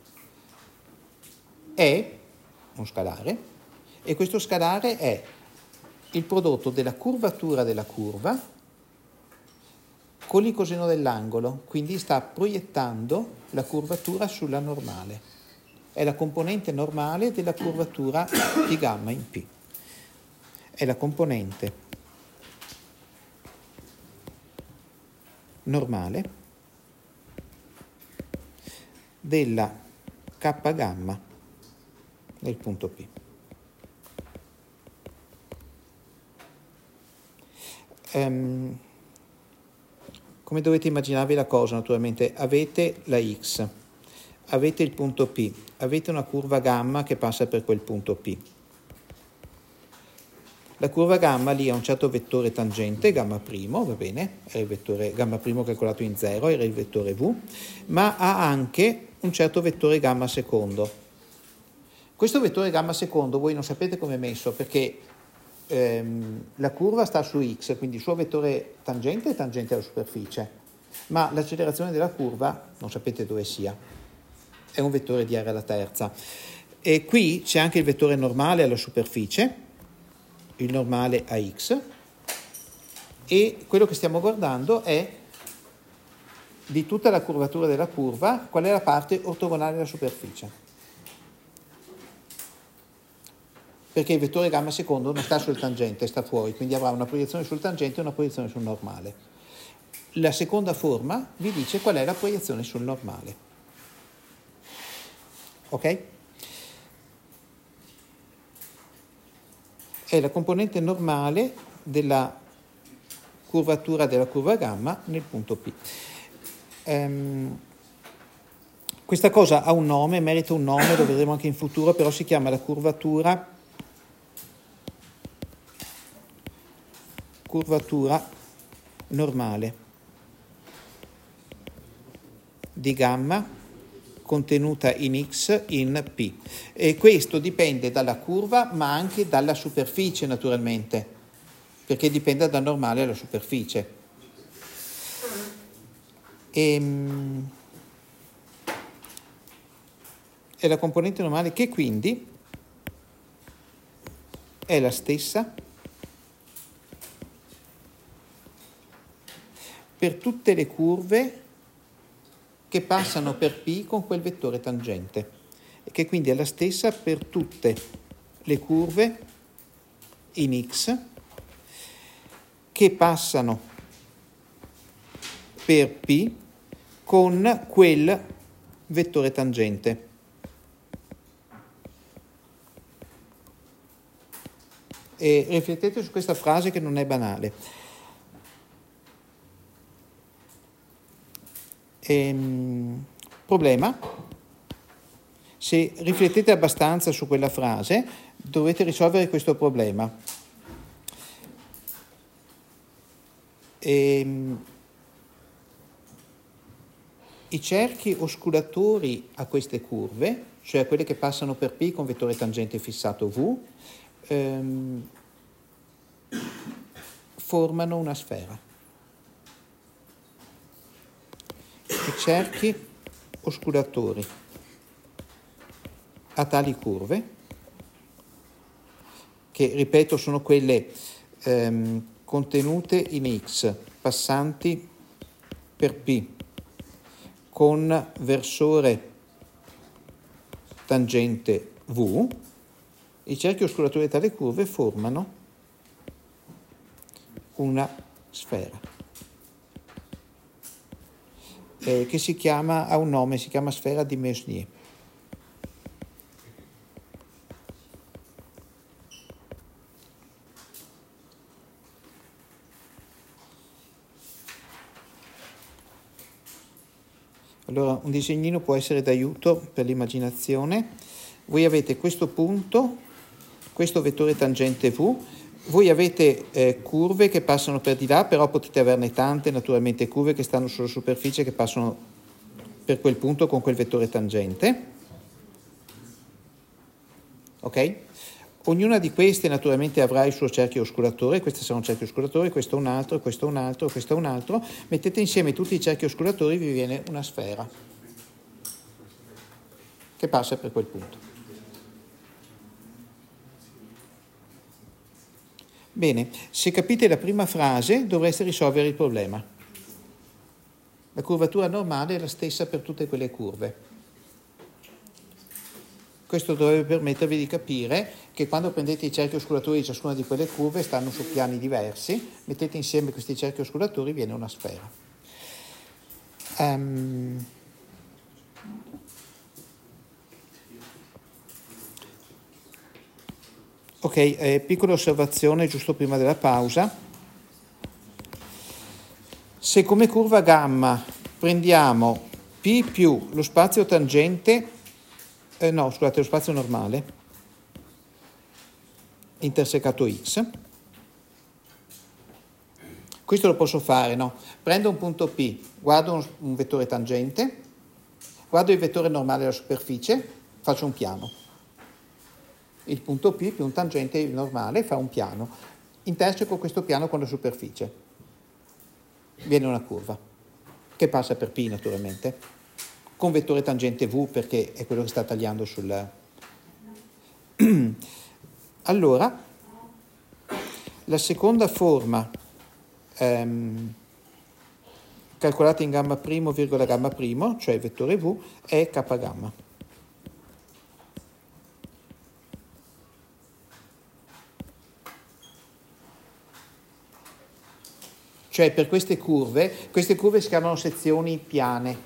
è uno scalare, e questo scalare è il prodotto della curvatura della curva con il coseno dell'angolo, quindi sta proiettando la curvatura sulla normale. È la componente normale della curvatura di gamma in P. È la componente normale della K gamma del punto P. Um, come dovete immaginarvi la cosa, naturalmente avete la X, avete il punto P, avete una curva gamma che passa per quel punto P. La curva gamma lì ha un certo vettore tangente, gamma primo, va bene, è il vettore gamma primo calcolato in zero, era il vettore V, ma ha anche un certo vettore gamma secondo. Questo vettore gamma secondo voi non sapete come è messo, perché ehm, la curva sta su X, quindi il suo vettore tangente è tangente alla superficie, ma l'accelerazione della curva non sapete dove sia, è un vettore di R alla terza. E qui c'è anche il vettore normale alla superficie, il normale a X, e quello che stiamo guardando è di tutta la curvatura della curva qual è la parte ortogonale alla superficie, perché il vettore gamma secondo non sta sul tangente, sta fuori, quindi avrà una proiezione sul tangente e una proiezione sul normale. La seconda forma vi dice qual è la proiezione sul normale. Ok? È la componente normale della curvatura della curva gamma nel punto P. Um, questa cosa ha un nome, merita un nome, lo vedremo anche in futuro, però si chiama la curvatura curvatura normale di gamma contenuta in X in P, e questo dipende dalla curva ma anche dalla superficie naturalmente, perché dipende dal normale alla superficie. E, è la componente normale che quindi è la stessa per tutte le curve che passano per P con quel vettore tangente, e che quindi è la stessa per tutte le curve in X che passano per P con quel vettore tangente. E riflettete su questa frase che non è banale. Ehm, problema: se riflettete abbastanza su quella frase, dovete risolvere questo problema. Ehm, I cerchi osculatori a queste curve, cioè quelle che passano per P con vettore tangente fissato V, ehm, formano una sfera. I cerchi osculatori a tali curve, che ripeto sono quelle ehm, contenute in X, passanti per P, con versore tangente V, i cerchi osculatori di tale curve formano una sfera eh, che si chiama, ha un nome, si chiama sfera di Mesnier. Allora, un disegnino può essere d'aiuto per l'immaginazione. Voi avete questo punto, questo vettore tangente V, voi avete eh, curve che passano per di là, però potete averne tante, naturalmente curve che stanno sulla superficie che passano per quel punto con quel vettore tangente. Ok? Ognuna di queste naturalmente avrà il suo cerchio osculatore, questi sono cerchi osculatori, questo è un altro, questo è un altro, questo è un altro. Mettete insieme tutti i cerchi osculatori, vi viene una sfera che passa per quel punto. Bene, se capite la prima frase dovreste risolvere il problema. La curvatura normale è la stessa per tutte quelle curve. Questo dovrebbe permettervi di capire che quando prendete i cerchi osculatori di ciascuna di quelle curve stanno su piani diversi, mettete insieme questi cerchi osculatori, viene una sfera. Um, ok, eh, piccola osservazione giusto prima della pausa. Se come curva gamma prendiamo P più lo spazio tangente, Eh, no, scusate, lo spazio normale intersecato X. Questo lo posso fare, no? Prendo un punto P, guardo un, un vettore tangente, guardo il vettore normale della superficie, faccio un piano. Il punto P più un tangente normale fa un piano. Interseco questo piano con la superficie. Viene una curva, che passa per P naturalmente, con vettore tangente V perché è quello che sta tagliando sul... Allora, la seconda forma ehm, calcolata in gamma primo virgola gamma primo, cioè il vettore V, è K gamma. Cioè per queste curve, queste curve si chiamano sezioni piane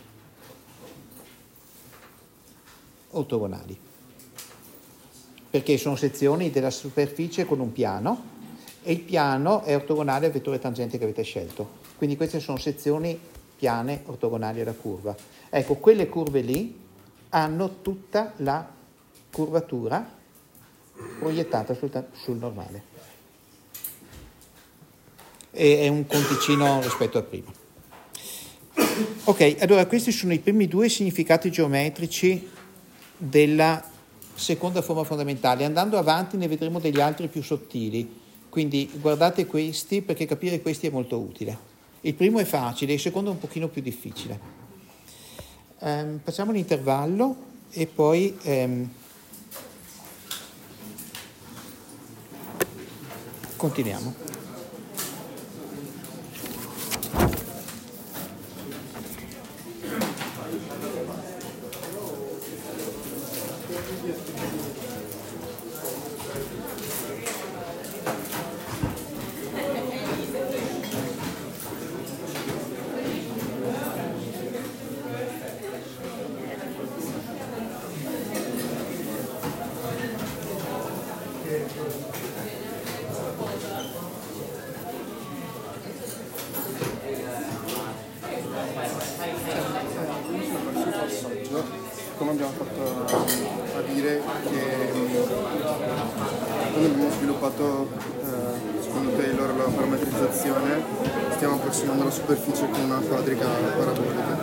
ortogonali, perché sono sezioni della superficie con un piano e il piano è ortogonale al vettore tangente che avete scelto. Quindi queste sono sezioni piane ortogonali alla curva. Ecco, quelle curve lì hanno tutta la curvatura proiettata sul, sul normale. E è un conticino rispetto a prima. Ok, allora questi sono i primi due significati geometrici della seconda forma fondamentale. Andando avanti ne vedremo degli altri più sottili, quindi guardate questi perché capire questi è molto utile. Il primo è facile, il secondo è un pochino più difficile. Um, facciamo l'intervallo e poi um, continuiamo. Come abbiamo fatto a dire che quando abbiamo sviluppato eh, secondo Taylor la parametrizzazione stiamo approssimando la superficie con una quadrica parabolica.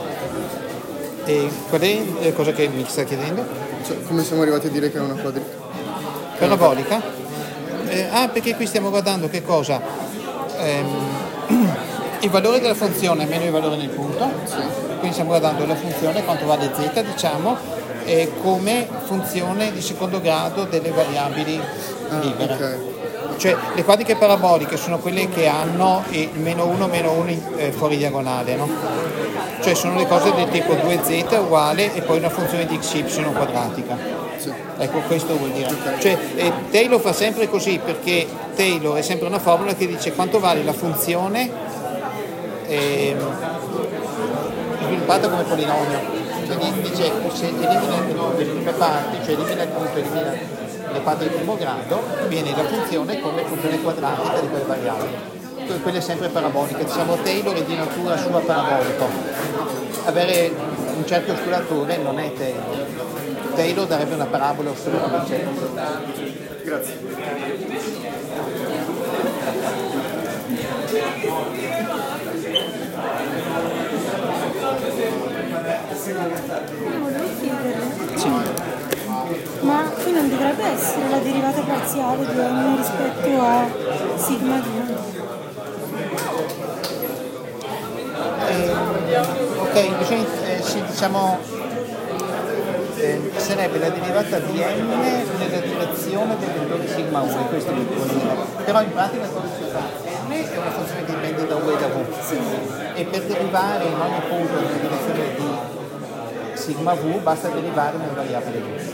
E qual è la cosa che mi sta chiedendo? Cioè, come siamo arrivati a dire che è una quadrica? Parabolica? Eh, ah, perché qui stiamo guardando che cosa? Ehm, il valore della funzione meno il valore nel punto. Sì. Quindi stiamo guardando la funzione, quanto vale z, diciamo, eh, come funzione di secondo grado delle variabili Ah, libere. okay. Cioè le quadriche paraboliche sono quelle che hanno il meno uno meno uno eh, fuori diagonale, no? Cioè sono le cose del tipo due z uguale e poi una funzione di xy quadratica. Sì. Ecco, questo vuol dire. Okay. Cioè eh, Taylor fa sempre così, perché Taylor è sempre una formula che dice quanto vale la funzione eh, sviluppata come polinomio. Quindi dice se elimina le prime parti, cioè elimina il punto, elimina le parti del primo grado, viene la funzione come funzione quadratica di quelle variabili. Quelle sempre paraboliche, diciamo Taylor è di natura sua parabolico. Avere un cerchio osculatore non è Taylor. Taylor darebbe una parabola oscurata del cerchio. Grazie. Volevo chiedere, Sì. ma qui non dovrebbe essere la derivata parziale di n rispetto a sigma d? Eh, ok, bisogna, eh, sì, diciamo eh, sarebbe la derivata di n nella direzione del vettore sigma u, questo è il vuol dire. Però in pratica cosa si fa? N è una funzione che dipende da u e da v. E per derivare in ogni punto nella direzione di sigma v basta derivare una variabile v.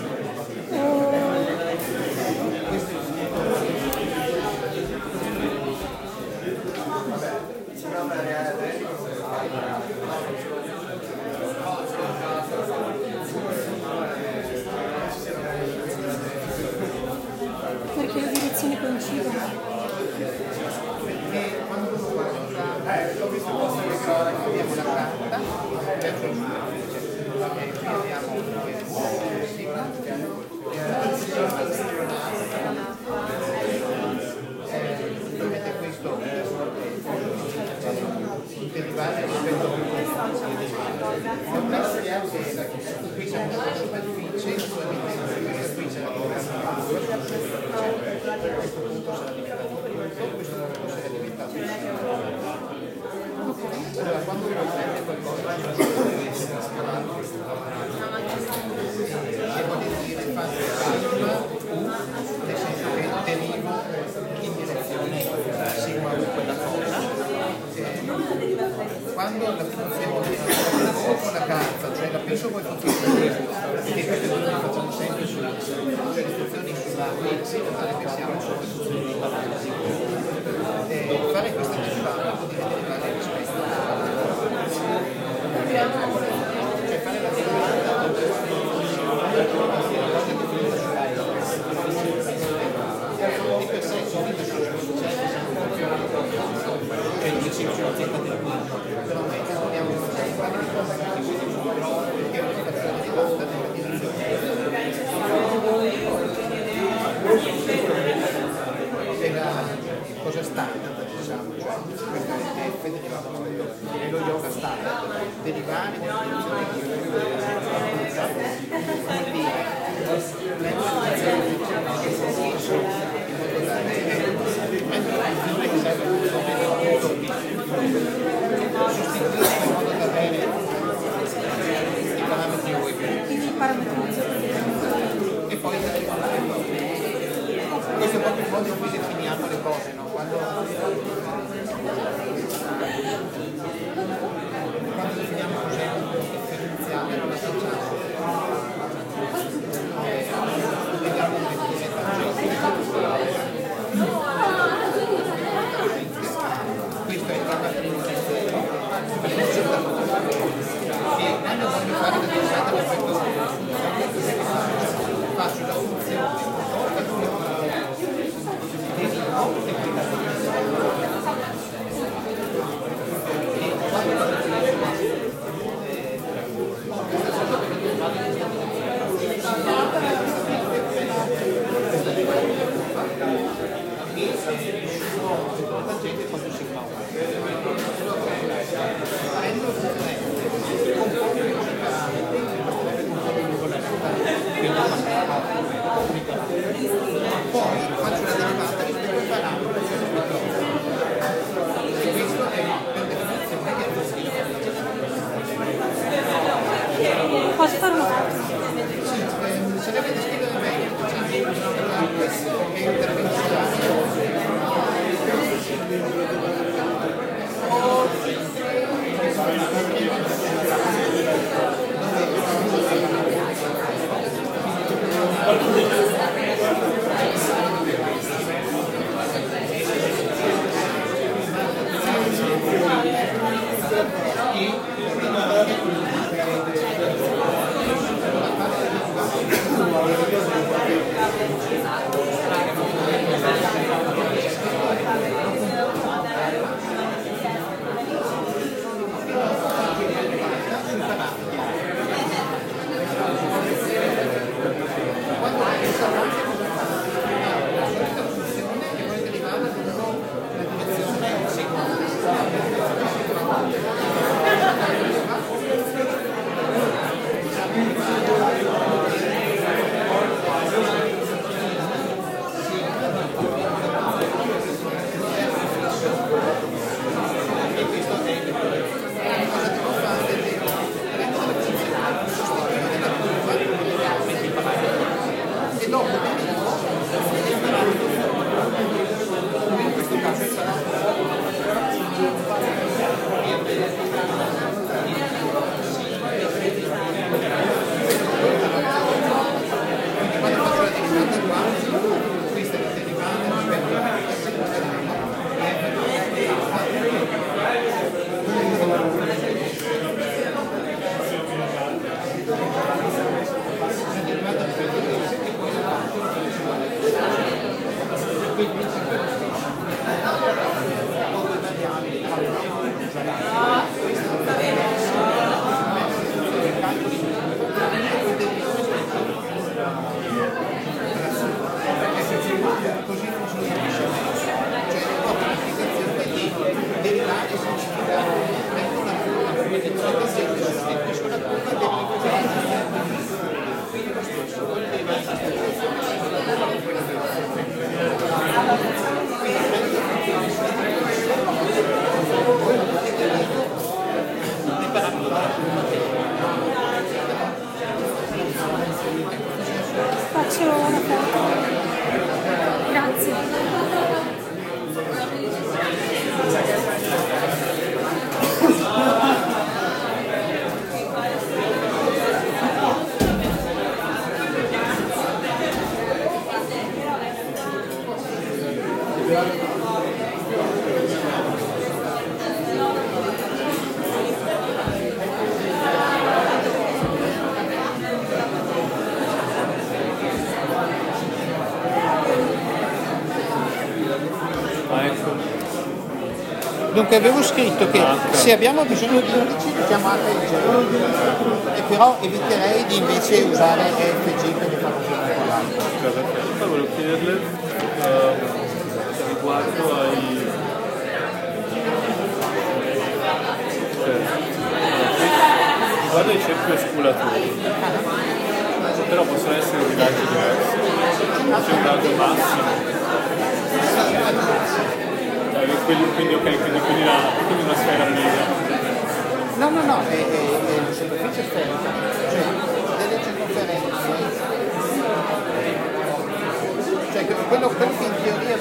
Perché le direzioni coincidono. Abbiamo la carta, verso il qui abbiamo ovviamente questo derivare rispetto a qui siamo sulla superficie, solamente qui c'è la programma sulla superficie, a questo punto sarà diventato punto, questo punto sarà diventato allora quando uno prende qualcosa e vuole dire fare sigma u, nel senso che derivo in direzione sigma u quella cosa, quando la funzione con la carta, cioè la penso come funzione perché queste cose le facciamo sempre su x, cioè le funzioni sulla x in realtà le pensiamo sulle funzioni di balanza. Eh, fare questa derivata vuol dire derivare rispetto a cioè fare la derivata di per sé solita sono cioè il principio di del punto, però noi vogliamo fare di cose che è una derivata della direzione della cosa standard, diciamo, cioè questo è f derivato è lo yoga standard, derivare nella direzione di vuol dire prendere una funzione in modo tale che serve il punto B modo in cui definiamo le cose, no? Quando, quando definiamo cos'è un differenziale, non la facciamo. Vediamo un questo è il tema dell'inizio. E quando voglio fare una pensata per questo faccio la funzione tangente quando si fa poi faccio la derivata rispetto al parametro e questo è per definizione che è posso fare una cosa? sì, se deve descrivere meglio è intervenzionale. Faccio una foto. Grazie. Dunque avevo scritto che se abbiamo bisogno di undici mettiamo H I G, e però eviterei di invece usare F G per le parole con l'altro. Poi volevo chiederle eh, riguardo ai cioè, riguardo ai cerchi osculatori, però possono essere di raggi diversi, c'è un raggio massimo. Quindi, quindi ok, quindi, quindi, la, quindi una sfera media. No, no, no, è, è, è una superficie sferica, cioè delle circonferenze, cioè quello, quello che in teoria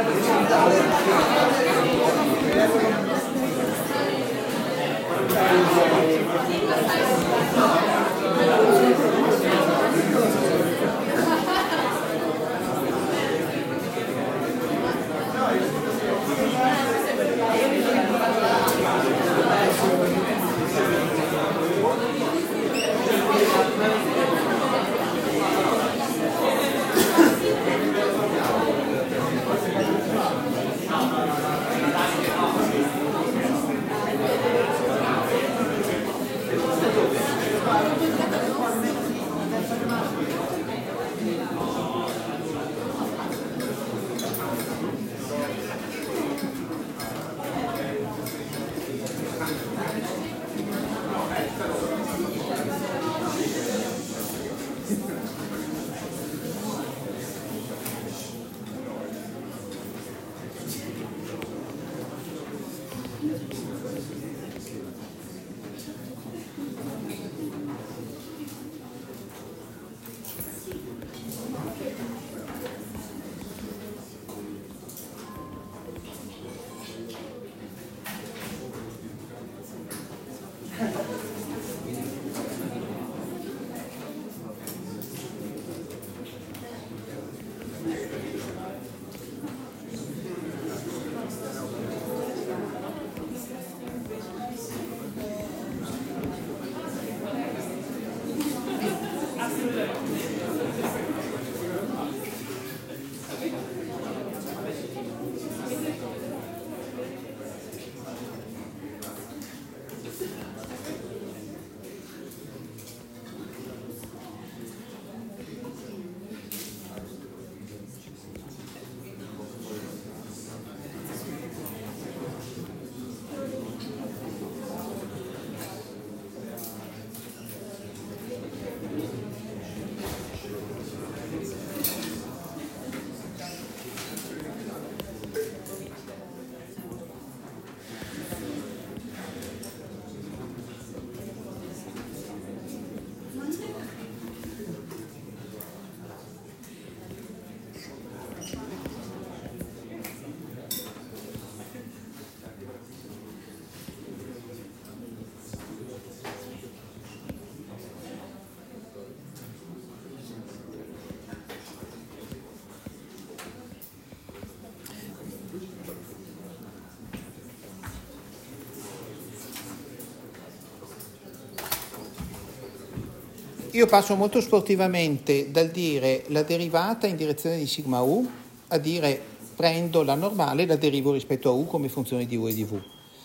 Io passo molto sportivamente dal dire la derivata in direzione di sigma u a dire prendo la normale e la derivo rispetto a u come funzione di u e di v.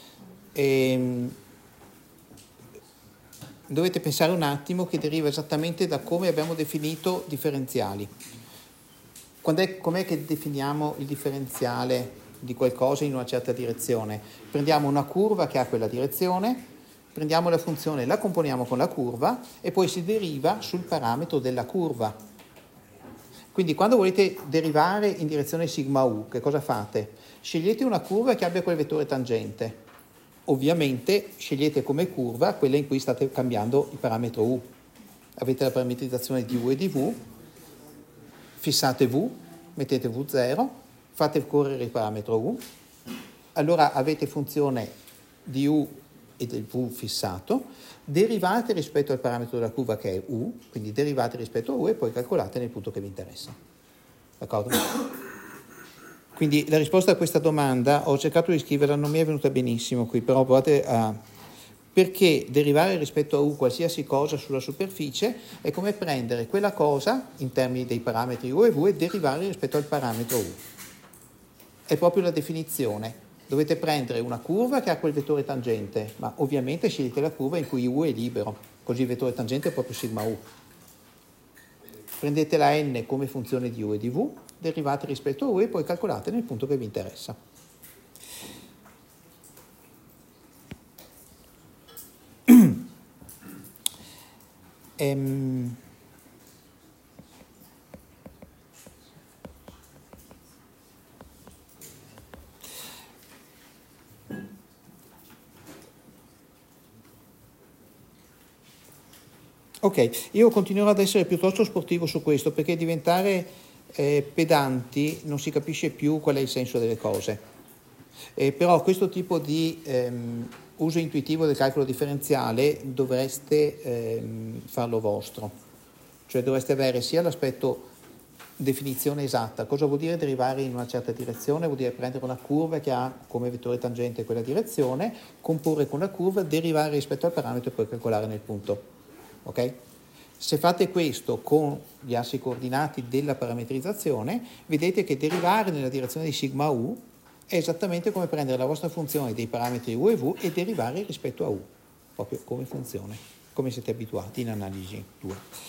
E dovete pensare un attimo che deriva esattamente da come abbiamo definito differenziali. Quando è, com'è che definiamo il differenziale di qualcosa in una certa direzione? Prendiamo una curva che ha quella direzione, prendiamo la funzione, la componiamo con la curva e poi si deriva sul parametro della curva. Quindi quando volete derivare in direzione sigma u, che cosa fate? Scegliete una curva che abbia quel vettore tangente. Ovviamente scegliete come curva quella in cui state cambiando il parametro u. Avete la parametrizzazione di u e di v, fissate v, mettete v zero, fate correre il parametro u, allora avete funzione di u e del v fissato, derivate rispetto al parametro della curva che è u, quindi derivate rispetto a u e poi calcolate nel punto che vi interessa. D'accordo? Quindi la risposta a questa domanda, ho cercato di scriverla, non mi è venuta benissimo qui, però provate a... Perché derivare rispetto a u qualsiasi cosa sulla superficie è come prendere quella cosa in termini dei parametri u e v e derivare rispetto al parametro u. È proprio la definizione. Dovete prendere una curva che ha quel vettore tangente, ma ovviamente scegliete la curva in cui u è libero, così il vettore tangente è proprio sigma u. Prendete la n come funzione di u e di v, derivate rispetto a u e poi calcolate nel punto che vi interessa. ehm... Ok, io continuerò ad essere piuttosto sportivo su questo perché diventare eh, pedanti non si capisce più qual è il senso delle cose. Eh, però questo tipo di ehm, uso intuitivo del calcolo differenziale dovreste ehm, farlo vostro, cioè dovreste avere sia l'aspetto definizione esatta, cosa vuol dire derivare in una certa direzione, vuol dire prendere una curva che ha come vettore tangente quella direzione, comporre con la curva, derivare rispetto al parametro e poi calcolare nel punto. Ok? Se fate questo con gli assi coordinati della parametrizzazione, vedete che derivare nella direzione di sigma u è esattamente come prendere la vostra funzione dei parametri u e v e derivare rispetto a u, proprio come funzione, come siete abituati in analisi due.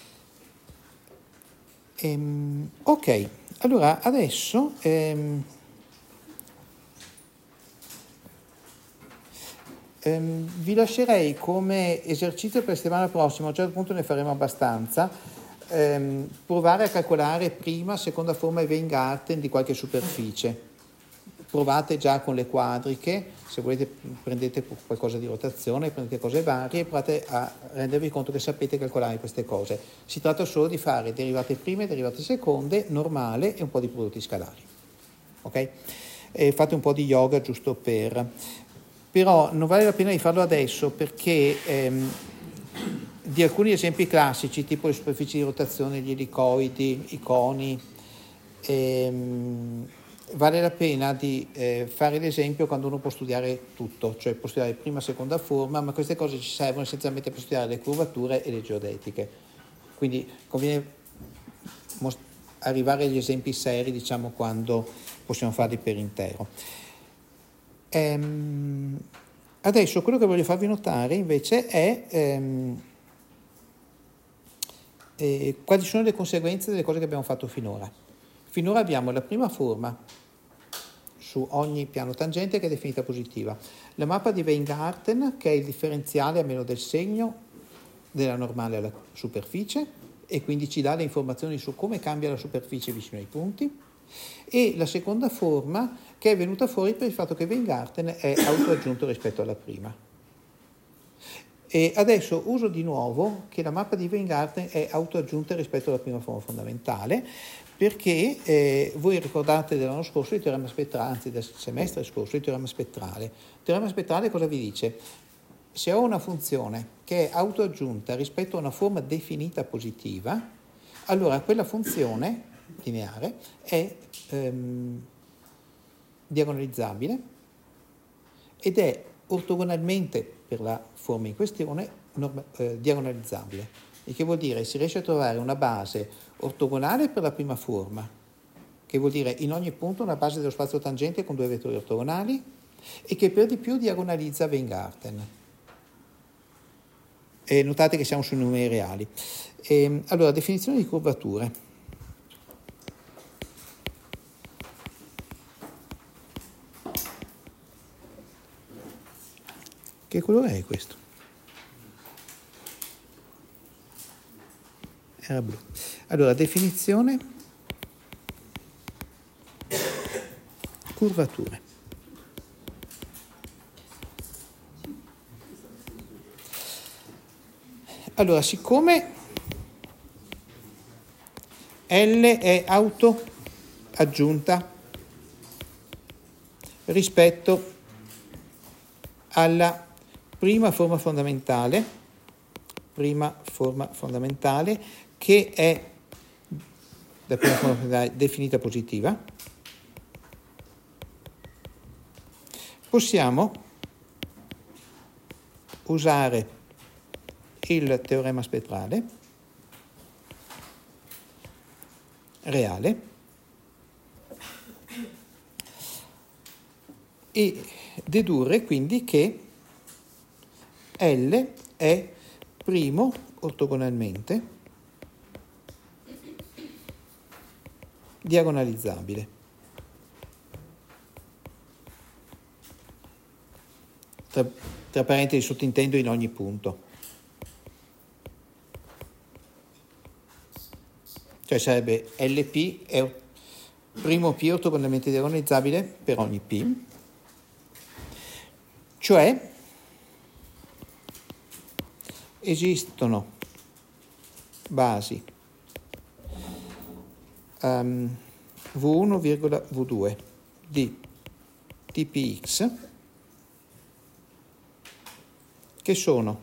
Ehm, ok, allora adesso ehm, ehm, vi lascerei come esercizio per la settimana prossima, a un certo punto ne faremo abbastanza, ehm, provare a calcolare prima, seconda forma e Weingarten di qualche superficie. Provate già con le quadriche, se volete prendete qualcosa di rotazione, prendete cose varie e provate a rendervi conto che sapete calcolare queste cose. Si tratta solo di fare derivate prime, derivate seconde, normale e un po' di prodotti scalari. Ok? E fate un po' di yoga giusto per... Però non vale la pena di farlo adesso perché ehm, di alcuni esempi classici, tipo le superfici di rotazione, gli elicoidi, i coni, ehm, vale la pena di eh, fare l'esempio quando uno può studiare tutto, cioè può studiare prima, seconda forma, ma queste cose ci servono essenzialmente per studiare le curvature e le geodetiche. Quindi conviene most- arrivare agli esempi seri, diciamo, quando possiamo farli per intero. Ehm, adesso quello che voglio farvi notare invece è ehm, eh, quali sono le conseguenze delle cose che abbiamo fatto finora. Finora abbiamo la prima forma su ogni piano tangente che è definita positiva, la mappa di Weingarten che è il differenziale a meno del segno della normale alla superficie e quindi ci dà le informazioni su come cambia la superficie vicino ai punti, e la seconda forma che è venuta fuori per il fatto che Weingarten è autoaggiunto rispetto alla prima. E adesso uso di nuovo che la mappa di Weingarten è autoaggiunta rispetto alla prima forma fondamentale, perché eh, voi ricordate dell'anno scorso il teorema spettrale, anzi del semestre scorso il teorema spettrale. Il teorema spettrale cosa vi dice? Se ho una funzione che è autoaggiunta rispetto a una forma definita positiva, allora quella funzione lineare è ehm, diagonalizzabile ed è ortogonalmente per la forma in questione norma, eh, diagonalizzabile, il che vuol dire si riesce a trovare una base ortogonale per la prima forma, che vuol dire in ogni punto una base dello spazio tangente con due vettori ortogonali e che per di più diagonalizza Weingarten. E notate che siamo sui numeri reali. E, allora, definizione di curvature. Che colore è questo? Era blu. Allora, definizione, curvature. Allora, siccome L è autoaggiunta rispetto alla prima forma fondamentale, prima forma fondamentale che è la prima forma fondamentale definita positiva, possiamo usare il teorema spettrale reale e dedurre quindi che L è primo ortogonalmente diagonalizzabile. Tra, tra parentesi sottintendo in ogni punto. Cioè sarebbe L P è primo P ortogonalmente diagonalizzabile per ogni P, cioè esistono basi um, V uno, V due di T P X, che sono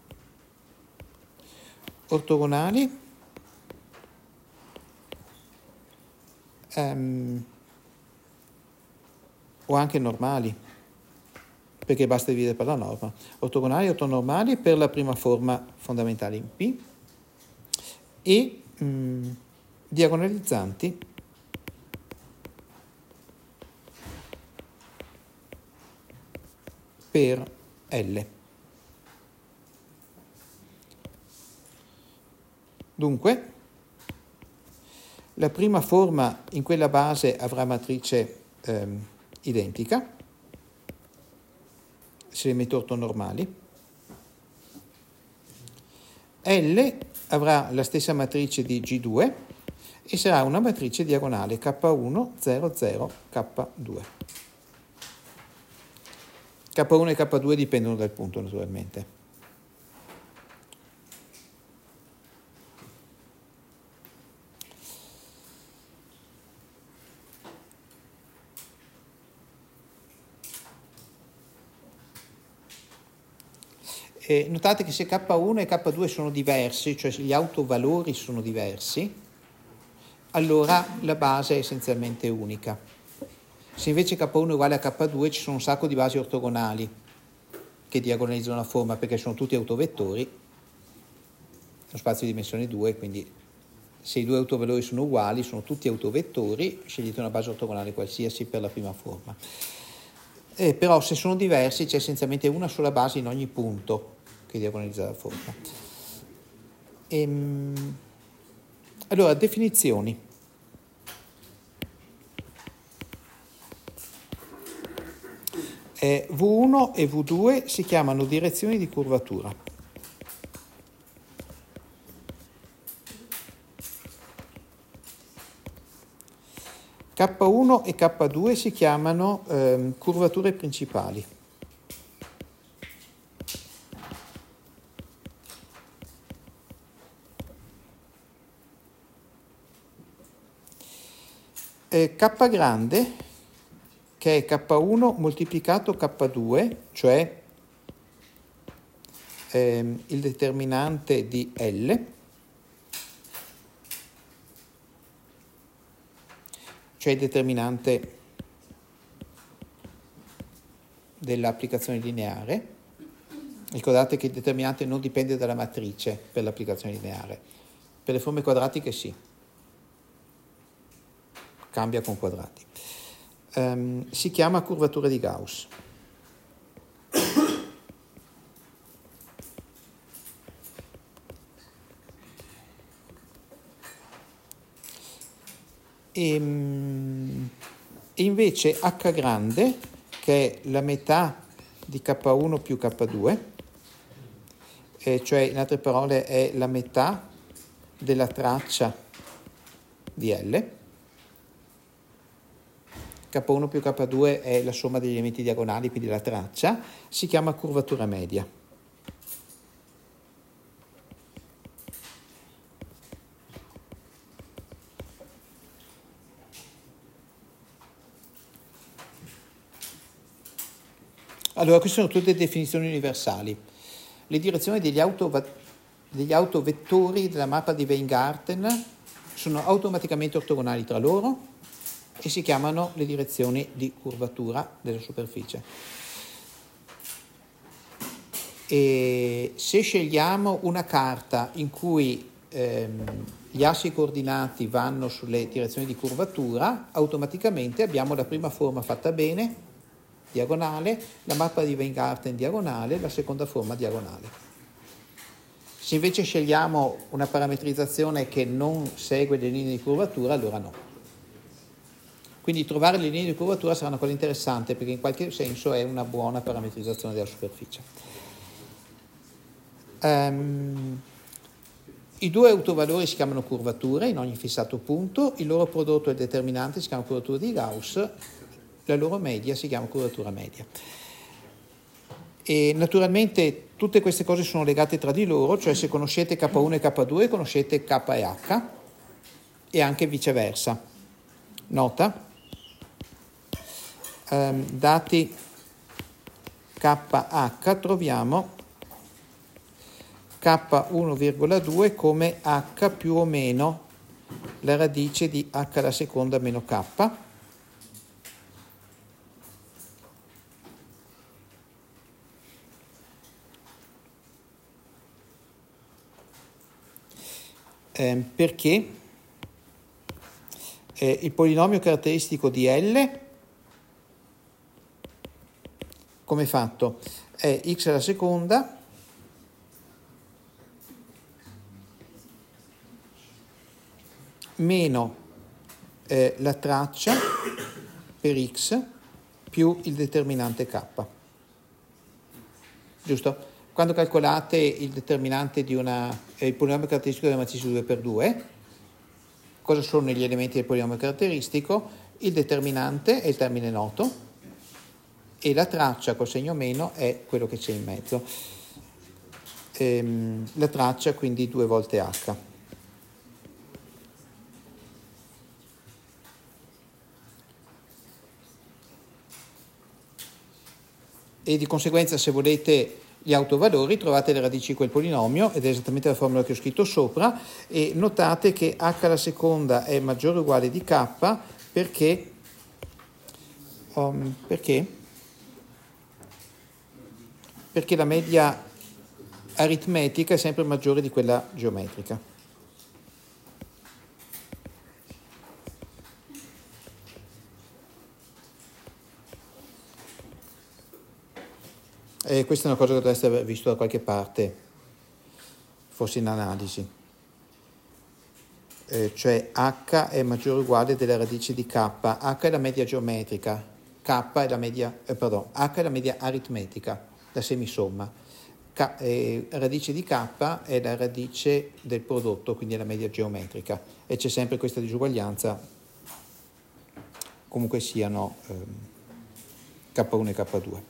ortogonali um, o anche normali, perché basta dividere per la norma, ortogonali e ortonormali per la prima forma fondamentale in P e mm, diagonalizzanti per L. Dunque, la prima forma in quella base avrà matrice ehm, identica, se le metto ortonormali. L avrà la stessa matrice di G due e sarà una matrice diagonale K uno, zero, zero, K due. K uno e K due dipendono dal punto, naturalmente. Eh, notate che se K uno e K due sono diversi, cioè se gli autovalori sono diversi, allora la base è essenzialmente unica. Se invece K uno è uguale a K due, ci sono un sacco di basi ortogonali che diagonalizzano la forma, perché sono tutti autovettori, uno spazio di dimensione due, quindi se i due autovalori sono uguali, sono tutti autovettori, scegliete una base ortogonale qualsiasi per la prima forma. Eh, però se sono diversi c'è essenzialmente una sola base in ogni punto che diagonalizza la forma. Ehm, allora, definizioni. Eh, V uno e V due si chiamano direzioni di curvatura. K uno e K due si chiamano ehm, curvature principali. Eh, K grande, che è K uno moltiplicato K due, cioè ehm, il determinante di L, cioè il determinante dell'applicazione lineare. Ricordate che il determinante non dipende dalla matrice per l'applicazione lineare. Per le forme quadratiche sì, cambia con quadrati. Um, si chiama curvatura di Gauss. E, e invece H grande, che è la metà di K uno più K due, eh, cioè in altre parole è la metà della traccia di L. K uno più K due è la somma degli elementi diagonali, quindi la traccia, si chiama curvatura media. Allora, queste sono tutte definizioni universali. Le direzioni degli, auto, degli autovettori della mappa di Weingarten sono automaticamente ortogonali tra loro e si chiamano le direzioni di curvatura della superficie. E se scegliamo una carta in cui ehm, gli assi coordinati vanno sulle direzioni di curvatura, automaticamente abbiamo la prima forma fatta bene, diagonale, la mappa di Weingarten diagonale, la seconda forma diagonale. Se invece scegliamo una parametrizzazione che non segue le linee di curvatura, allora no. Quindi trovare le linee di curvatura sarà una cosa interessante, perché in qualche senso è una buona parametrizzazione della superficie. Um, I due autovalori si chiamano curvature in ogni fissato punto, il loro prodotto e il determinante si chiama curvatura di Gauss, la loro media si chiama curvatura media. E naturalmente tutte queste cose sono legate tra di loro, cioè se conoscete K uno e K due conoscete K e H, e anche viceversa. Nota, ehm, dati K H troviamo K uno virgola due come H più o meno la radice di H alla seconda meno K. Eh, perché eh, il polinomio caratteristico di L, come è fatto? È x alla seconda meno eh, la traccia per x più il determinante k. Giusto? Quando calcolate il determinante di una, eh, il polinomio caratteristico della matrice due per due, cosa sono gli elementi del polinomio caratteristico? Il determinante è il termine noto e la traccia col segno meno è quello che c'è in mezzo. Ehm, la traccia quindi due volte h. E di conseguenza, se volete gli autovalori, trovate le radici di quel polinomio, ed è esattamente la formula che ho scritto sopra, e notate che h alla seconda è maggiore o uguale di k perché, um, perché? perché la media aritmetica è sempre maggiore di quella geometrica. E questa è una cosa che dovreste aver visto da qualche parte, forse in analisi. Eh, cioè h è maggiore o uguale della radice di k. H è la media geometrica, k è la media, eh, pardon, h è la media aritmetica, la semisomma. K, eh, radice di k è la radice del prodotto, quindi è la media geometrica. E c'è sempre questa disuguaglianza, comunque siano eh, K uno e K due.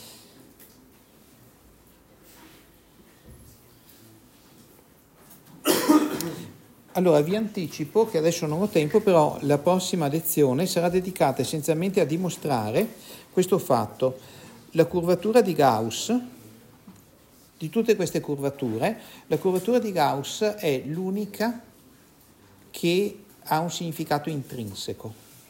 Allora, vi anticipo che adesso non ho tempo, però la prossima lezione sarà dedicata essenzialmente a dimostrare questo fatto. La curvatura di Gauss, di tutte queste curvature, la curvatura di Gauss è l'unica che ha un significato intrinseco.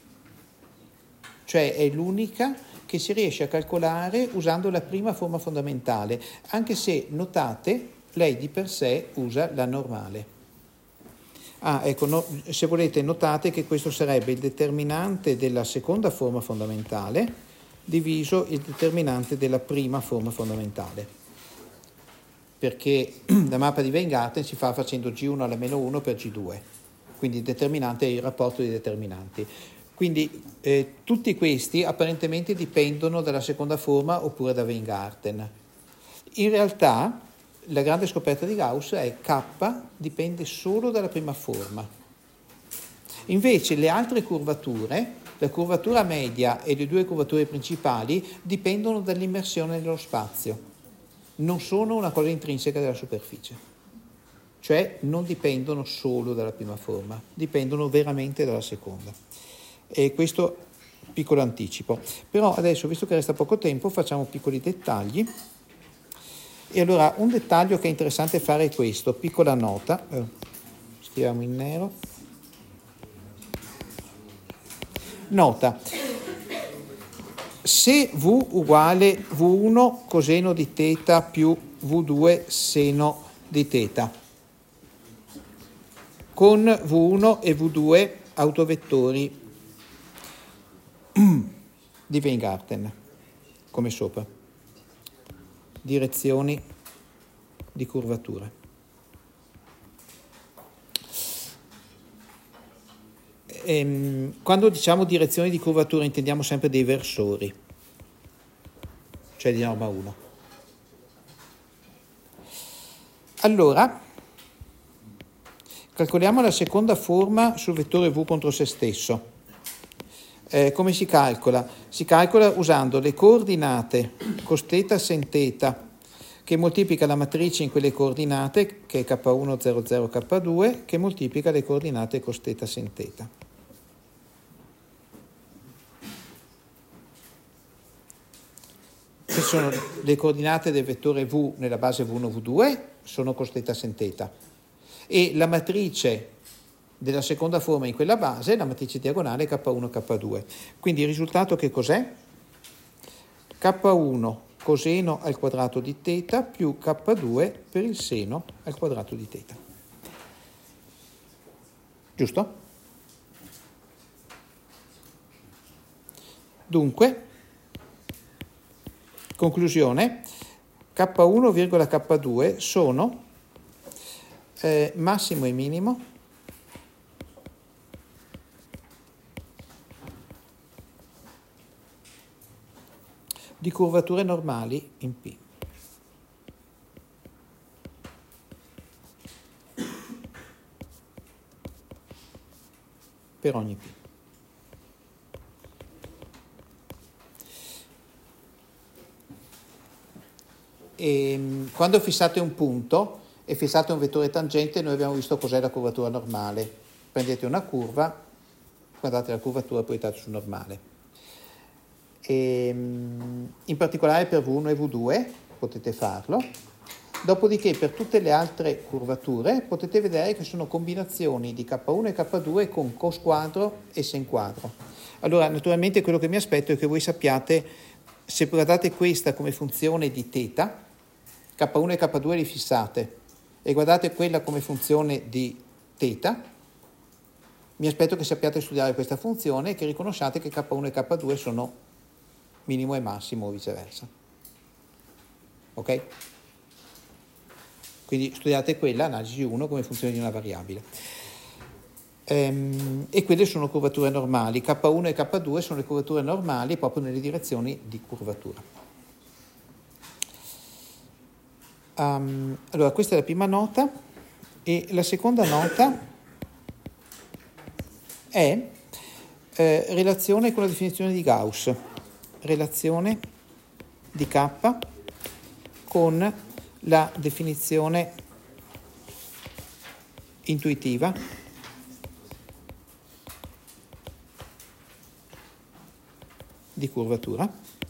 Cioè è l'unica che si riesce a calcolare usando la prima forma fondamentale, anche se, notate, lei di per sé usa la normale. Ah, ecco, no, se volete notate che questo sarebbe il determinante della seconda forma fondamentale diviso il determinante della prima forma fondamentale, perché la mappa di Weingarten si fa facendo G uno alla meno uno per G due, quindi il determinante è il rapporto dei determinanti. Quindi eh, tutti questi apparentemente dipendono dalla seconda forma oppure da Weingarten. In realtà la grande scoperta di Gauss è che K dipende solo dalla prima forma. Invece le altre curvature, la curvatura media e le due curvature principali, dipendono dall'immersione nello spazio. Non sono una cosa intrinseca della superficie. Cioè non dipendono solo dalla prima forma, dipendono veramente dalla seconda. E questo piccolo anticipo. Però adesso, visto che resta poco tempo, facciamo piccoli dettagli. E allora un dettaglio che è interessante fare è questo, piccola nota, eh, scriviamo in nero, nota, se V uguale V uno coseno di teta più V due seno di teta, con V uno e V due autovettori di Weingarten, come sopra. Direzioni di curvatura. Ehm, quando diciamo direzioni di curvatura intendiamo sempre dei versori, cioè di norma uno. Allora, calcoliamo la seconda forma sul vettore V contro se stesso. Eh, come si calcola? Si calcola usando le coordinate cos θ sen θ che moltiplica la matrice in quelle coordinate, che è K uno, zero, zero, K due, che moltiplica le coordinate cos θ sin θ. Queste sono le coordinate del vettore V nella base V uno, V due, sono cos θ sin θ. E la matrice della seconda forma in quella base, la matrice diagonale K uno, K due. Quindi il risultato che cos'è? K uno coseno al quadrato di θ più K due per il seno al quadrato di θ. Giusto? Dunque, conclusione, K uno, K due sono eh, massimo e minimo di curvature normali in P. Per ogni P. E quando fissate un punto e fissate un vettore tangente, noi abbiamo visto cos'è la curvatura normale. Prendete una curva, guardate la curvatura e proiettate sul normale. E, in particolare per V uno e V due potete farlo. Dopodiché per tutte le altre curvature potete vedere che sono combinazioni di K uno e K due con cos quadro e sen quadro. Allora, naturalmente quello che mi aspetto è che voi sappiate, se guardate questa come funzione di θ, K uno e K due li fissate, e guardate quella come funzione di θ, mi aspetto che sappiate studiare questa funzione e che riconosciate che K uno e K due sono minimo e massimo o viceversa. Ok? Quindi studiate quella, analisi uno, come funzione di una variabile. Ehm, e quelle sono curvature normali. K uno e K due sono le curvature normali proprio nelle direzioni di curvatura. Um, allora, questa è la prima nota. E la seconda nota è eh, relazione con la definizione di Gauss. Relazione di K con la definizione intuitiva di curvatura.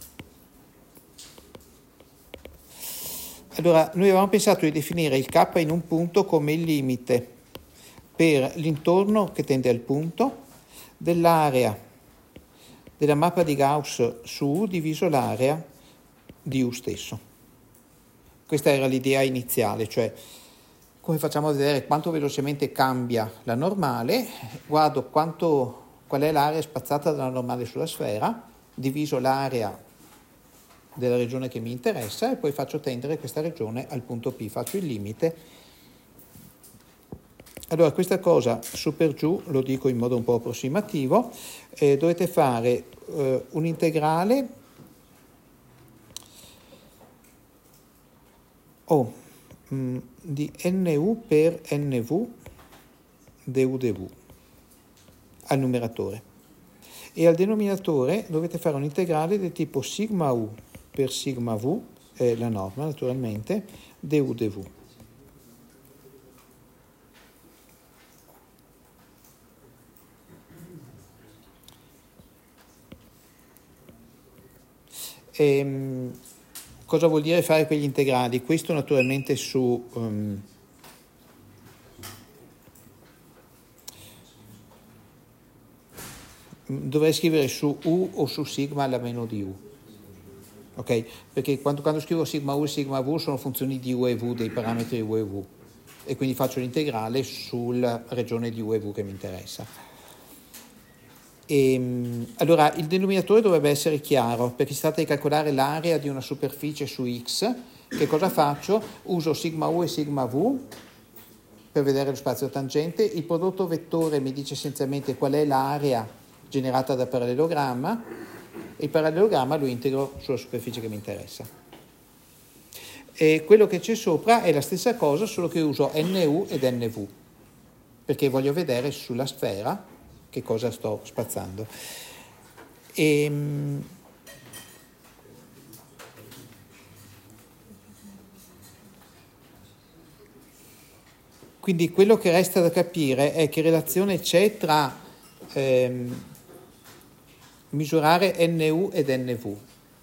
Allora, noi avevamo pensato di definire il K in un punto come il limite per l'intorno che tende al punto dell'area della mappa di Gauss su U diviso l'area di U stesso. Questa era l'idea iniziale, cioè come facciamo a vedere quanto velocemente cambia la normale, guardo quanto, qual è l'area spazzata dalla normale sulla sfera, diviso l'area della regione che mi interessa e poi faccio tendere questa regione al punto P, faccio il limite. Allora, questa cosa su per giù, lo dico in modo un po' approssimativo, eh, dovete fare eh, un integrale o mh, di nu per nv du dv al numeratore, e al denominatore dovete fare un integrale del tipo sigma u per sigma v, eh, la norma naturalmente, du dv. E, cosa vuol dire fare quegli integrali? Questo naturalmente su um, dovrei scrivere su U o su sigma alla meno di U, ok? Perché quando, quando scrivo sigma U e sigma V sono funzioni di U e V, dei parametri U e V, e quindi faccio l'integrale sulla regione di U e V che mi interessa. E, allora, il denominatore dovrebbe essere chiaro, perché si tratta di calcolare l'area di una superficie su X. Che cosa faccio? Uso sigma U e sigma V per vedere lo spazio tangente. Il prodotto vettore mi dice essenzialmente qual è l'area generata dal parallelogramma, e il parallelogramma lo integro sulla superficie che mi interessa. E quello che c'è sopra è la stessa cosa, solo che uso nu ed nv, perché voglio vedere sulla sfera che cosa sto spazzando. E, Quindi quello che resta da capire è che relazione c'è tra ehm, misurare N U ed N V.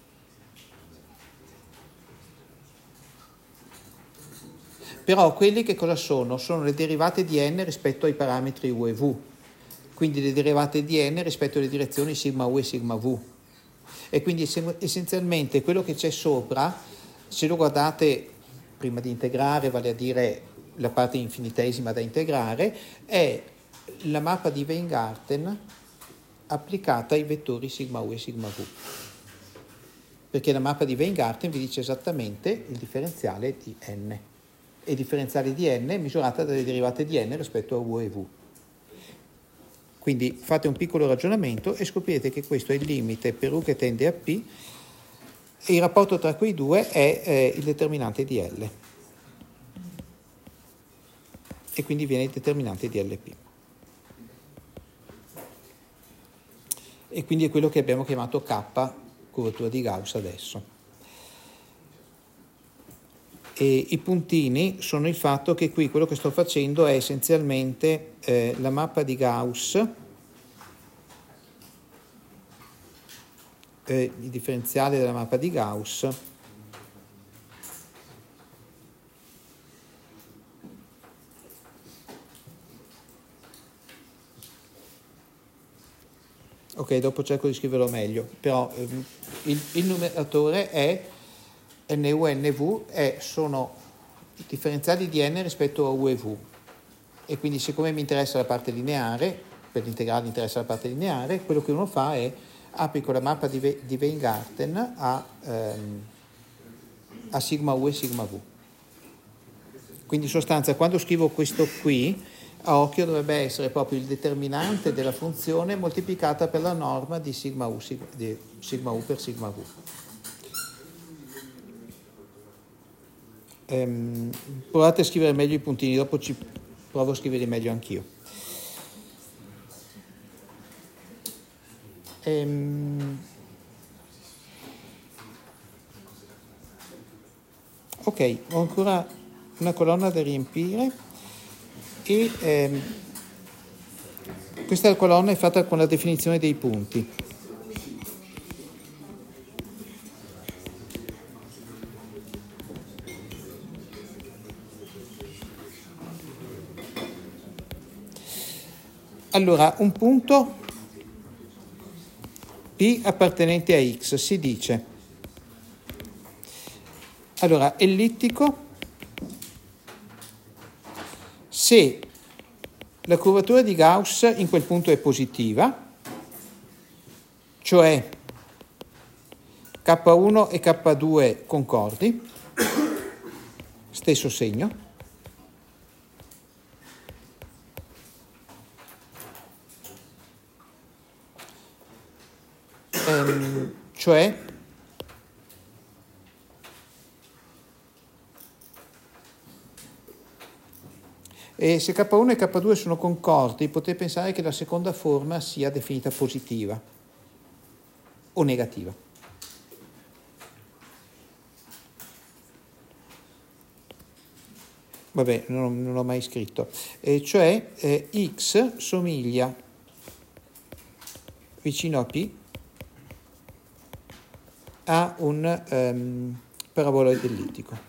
Però quelli che cosa sono? Sono le derivate di n rispetto ai parametri U e V, quindi le derivate di n rispetto alle direzioni sigma U e sigma V. E quindi essenzialmente quello che c'è sopra, se lo guardate prima di integrare, vale a dire la parte infinitesima da integrare, è la mappa di Weingarten applicata ai vettori sigma U e sigma V. Perché la mappa di Weingarten vi dice esattamente il differenziale di n. E il differenziale di n è misurata dalle derivate di n rispetto a U e V. Quindi fate un piccolo ragionamento e scoprirete che questo è il limite per U che tende a P e il rapporto tra quei due è eh, il determinante di L. E quindi viene il determinante di L P. E quindi è quello che abbiamo chiamato K, curvatura di Gauss adesso. E i puntini sono il fatto che qui quello che sto facendo è essenzialmente eh, la mappa di Gauss, eh, il differenziale della mappa di Gauss ok, dopo cerco di scriverlo meglio, però ehm, il, il numeratore è N U e N V è, sono i differenziali di n rispetto a U e V, e quindi siccome mi interessa la parte lineare, per l'integrale interessa la parte lineare, quello che uno fa è applico la mappa di, Ve- di Weingarten a, ehm, a sigma U e sigma V. Quindi in sostanza quando scrivo questo qui, a occhio dovrebbe essere proprio il determinante della funzione moltiplicata per la norma di sigma U, sig- di sigma U per sigma V. Um, provate a scrivere meglio i puntini, dopo ci provo a scriverli meglio anch'io. Um, ok, ho ancora una colonna da riempire e um, questa colonna è fatta con la definizione dei punti. Allora, un punto P appartenente a X si dice, allora, ellittico se la curvatura di Gauss in quel punto è positiva, cioè K uno e K due concordi, stesso segno, ehm, cioè e se K uno e K due sono concordi, potete pensare che la seconda forma sia definita positiva o negativa. Vabbè, non, non l'ho mai scritto. E cioè eh, X somiglia vicino a P a un um, paraboloide ellittico.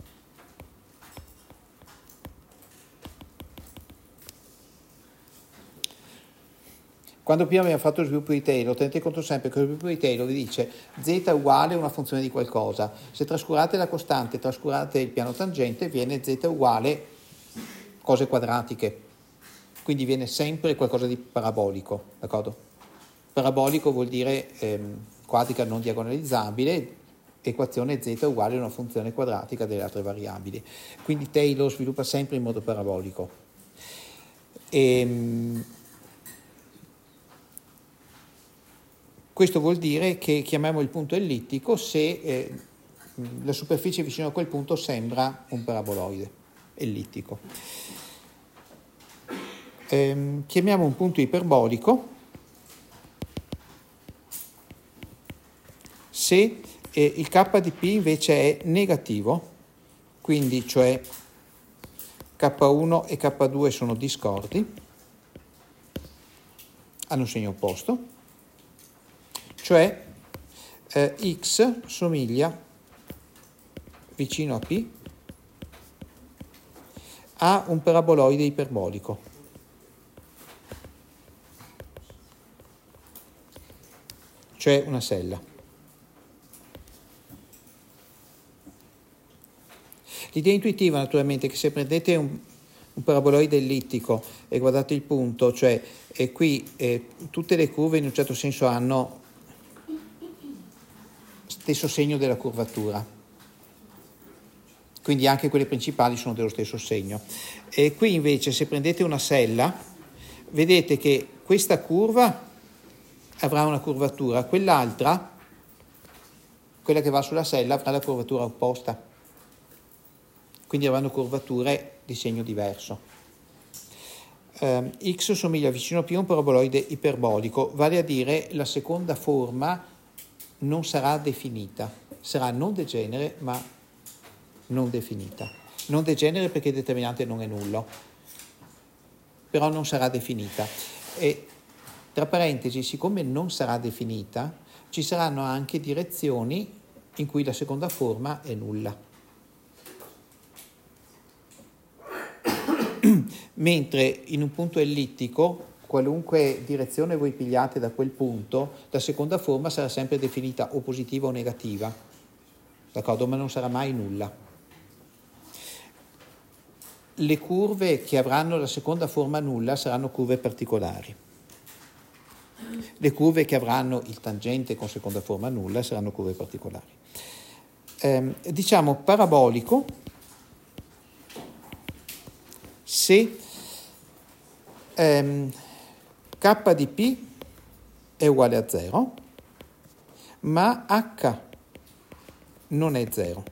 Quando prima abbiamo fatto lo sviluppo di Taylor, tenete conto sempre che lo sviluppo di Taylor vi dice z uguale una funzione di qualcosa. Se trascurate la costante, trascurate il piano tangente, viene z uguale cose quadratiche. Quindi viene sempre qualcosa di parabolico, d'accordo? Parabolico vuol dire ehm, quadrica non diagonalizzabile, equazione z uguale una funzione quadratica delle altre variabili. Quindi Taylor sviluppa sempre in modo parabolico. E, questo vuol dire che chiamiamo il punto ellittico se eh, la superficie vicino a quel punto sembra un paraboloide ellittico. Ehm, chiamiamo un punto iperbolico se eh, il K di P invece è negativo, quindi cioè K uno e K due sono discordi, hanno un segno opposto, cioè eh, X somiglia vicino a P a un paraboloide iperbolico. Cioè una sella. L'idea intuitiva naturalmente è che se prendete un, un paraboloide ellittico e guardate il punto, cioè e qui eh, tutte le curve in un certo senso hanno stesso segno della curvatura, quindi anche quelle principali sono dello stesso segno. E qui invece se prendete una sella vedete che questa curva avrà una curvatura, quell'altra, quella che va sulla sella, avrà la curvatura opposta, quindi avranno curvature di segno diverso. Um, X somiglia vicino a P a un paraboloide iperbolico, vale a dire la seconda forma non sarà definita, sarà non degenere ma non definita. Non degenere perché il determinante non è nullo, però non sarà definita. E tra parentesi, siccome non sarà definita, ci saranno anche direzioni in cui la seconda forma è nulla. Mentre in un punto ellittico, qualunque direzione voi pigliate da quel punto, la seconda forma sarà sempre definita o positiva o negativa, d'accordo? Ma non sarà mai nulla. Le curve che avranno la seconda forma nulla saranno curve particolari. Le curve che avranno il tangente con seconda forma nulla saranno curve particolari. Eh, diciamo parabolico se ehm, K di P è uguale a zero, ma H non è zero.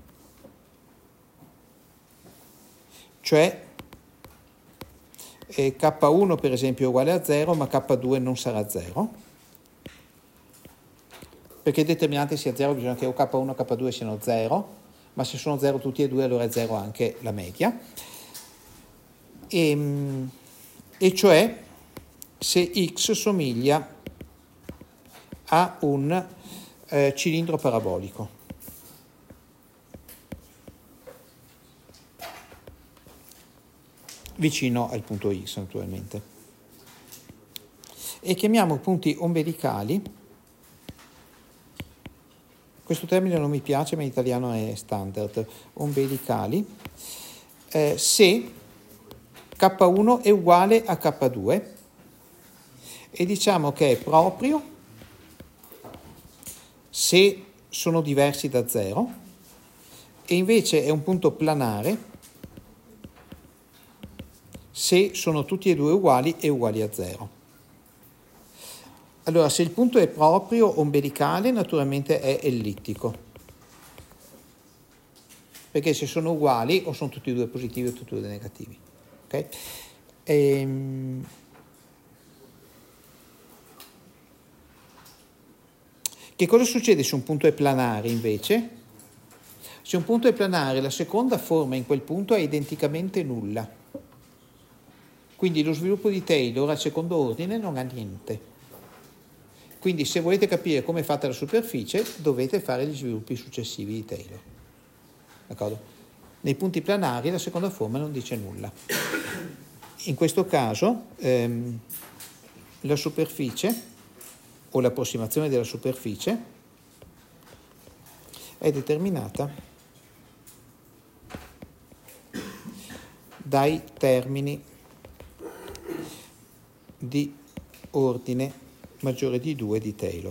Cioè eh, K uno per esempio è uguale a zero, ma K due non sarà zero. Perché il determinante sia zero bisogna che o K uno o K due siano zero, ma se sono zero tutti e due allora è zero anche la media. E, e cioè se X somiglia a un eh, cilindro parabolico. Vicino al punto X naturalmente. E chiamiamo punti ombelicali, questo termine non mi piace ma in italiano è standard, ombelicali, eh, se K uno è uguale a K due e diciamo che è proprio se sono diversi da zero e invece è un punto planare se sono tutti e due uguali e uguali a zero. Allora, se il punto è proprio ombelicale, naturalmente è ellittico, perché se sono uguali o sono tutti e due positivi o tutti e due negativi. Okay? Ehm... Che cosa succede se un punto è planare invece? Se un punto è planare, la seconda forma in quel punto è identicamente nulla. Quindi lo sviluppo di Taylor al secondo ordine non ha niente. Quindi se volete capire come è fatta la superficie, dovete fare gli sviluppi successivi di Taylor. D'accordo? Nei punti planari la seconda forma non dice nulla. In questo caso ehm, la superficie o l'approssimazione della superficie è determinata dai termini di ordine maggiore di due di Taylor.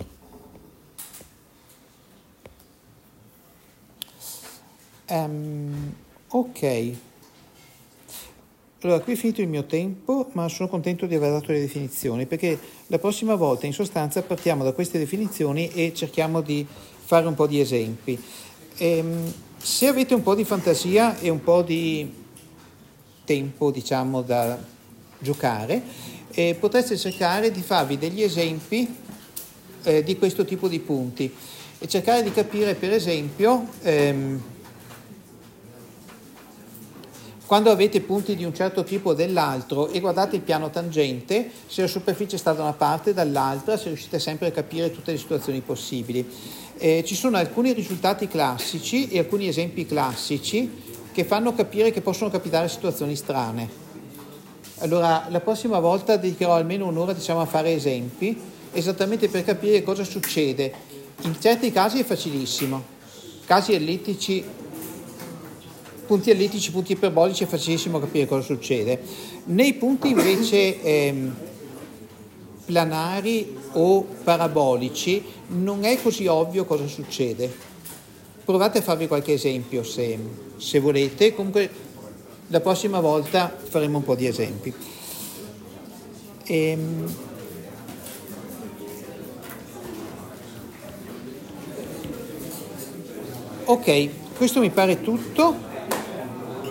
Um, ok, allora qui è finito il mio tempo, ma sono contento di aver dato le definizioni, perché la prossima volta in sostanza partiamo da queste definizioni e cerchiamo di fare un po' di esempi. Um, se avete un po' di fantasia e un po' di tempo, diciamo, da giocare, eh, potreste cercare di farvi degli esempi eh, di questo tipo di punti e cercare di capire, per esempio, ehm, quando avete punti di un certo tipo o dell'altro e guardate il piano tangente, se la superficie sta da una parte e dall'altra, se riuscite sempre a capire tutte le situazioni possibili. Eh, ci sono alcuni risultati classici e alcuni esempi classici che fanno capire che possono capitare situazioni strane. Allora, la prossima volta dedicherò almeno un'ora, diciamo, a fare esempi, esattamente per capire cosa succede. In certi casi è facilissimo, casi ellittici, punti ellittici, punti iperbolici è facilissimo capire cosa succede. Nei punti invece ehm, planari o parabolici non è così ovvio cosa succede. Provate a farvi qualche esempio se, se volete, comunque la prossima volta faremo un po' di esempi. Ehm, ok, questo mi pare tutto.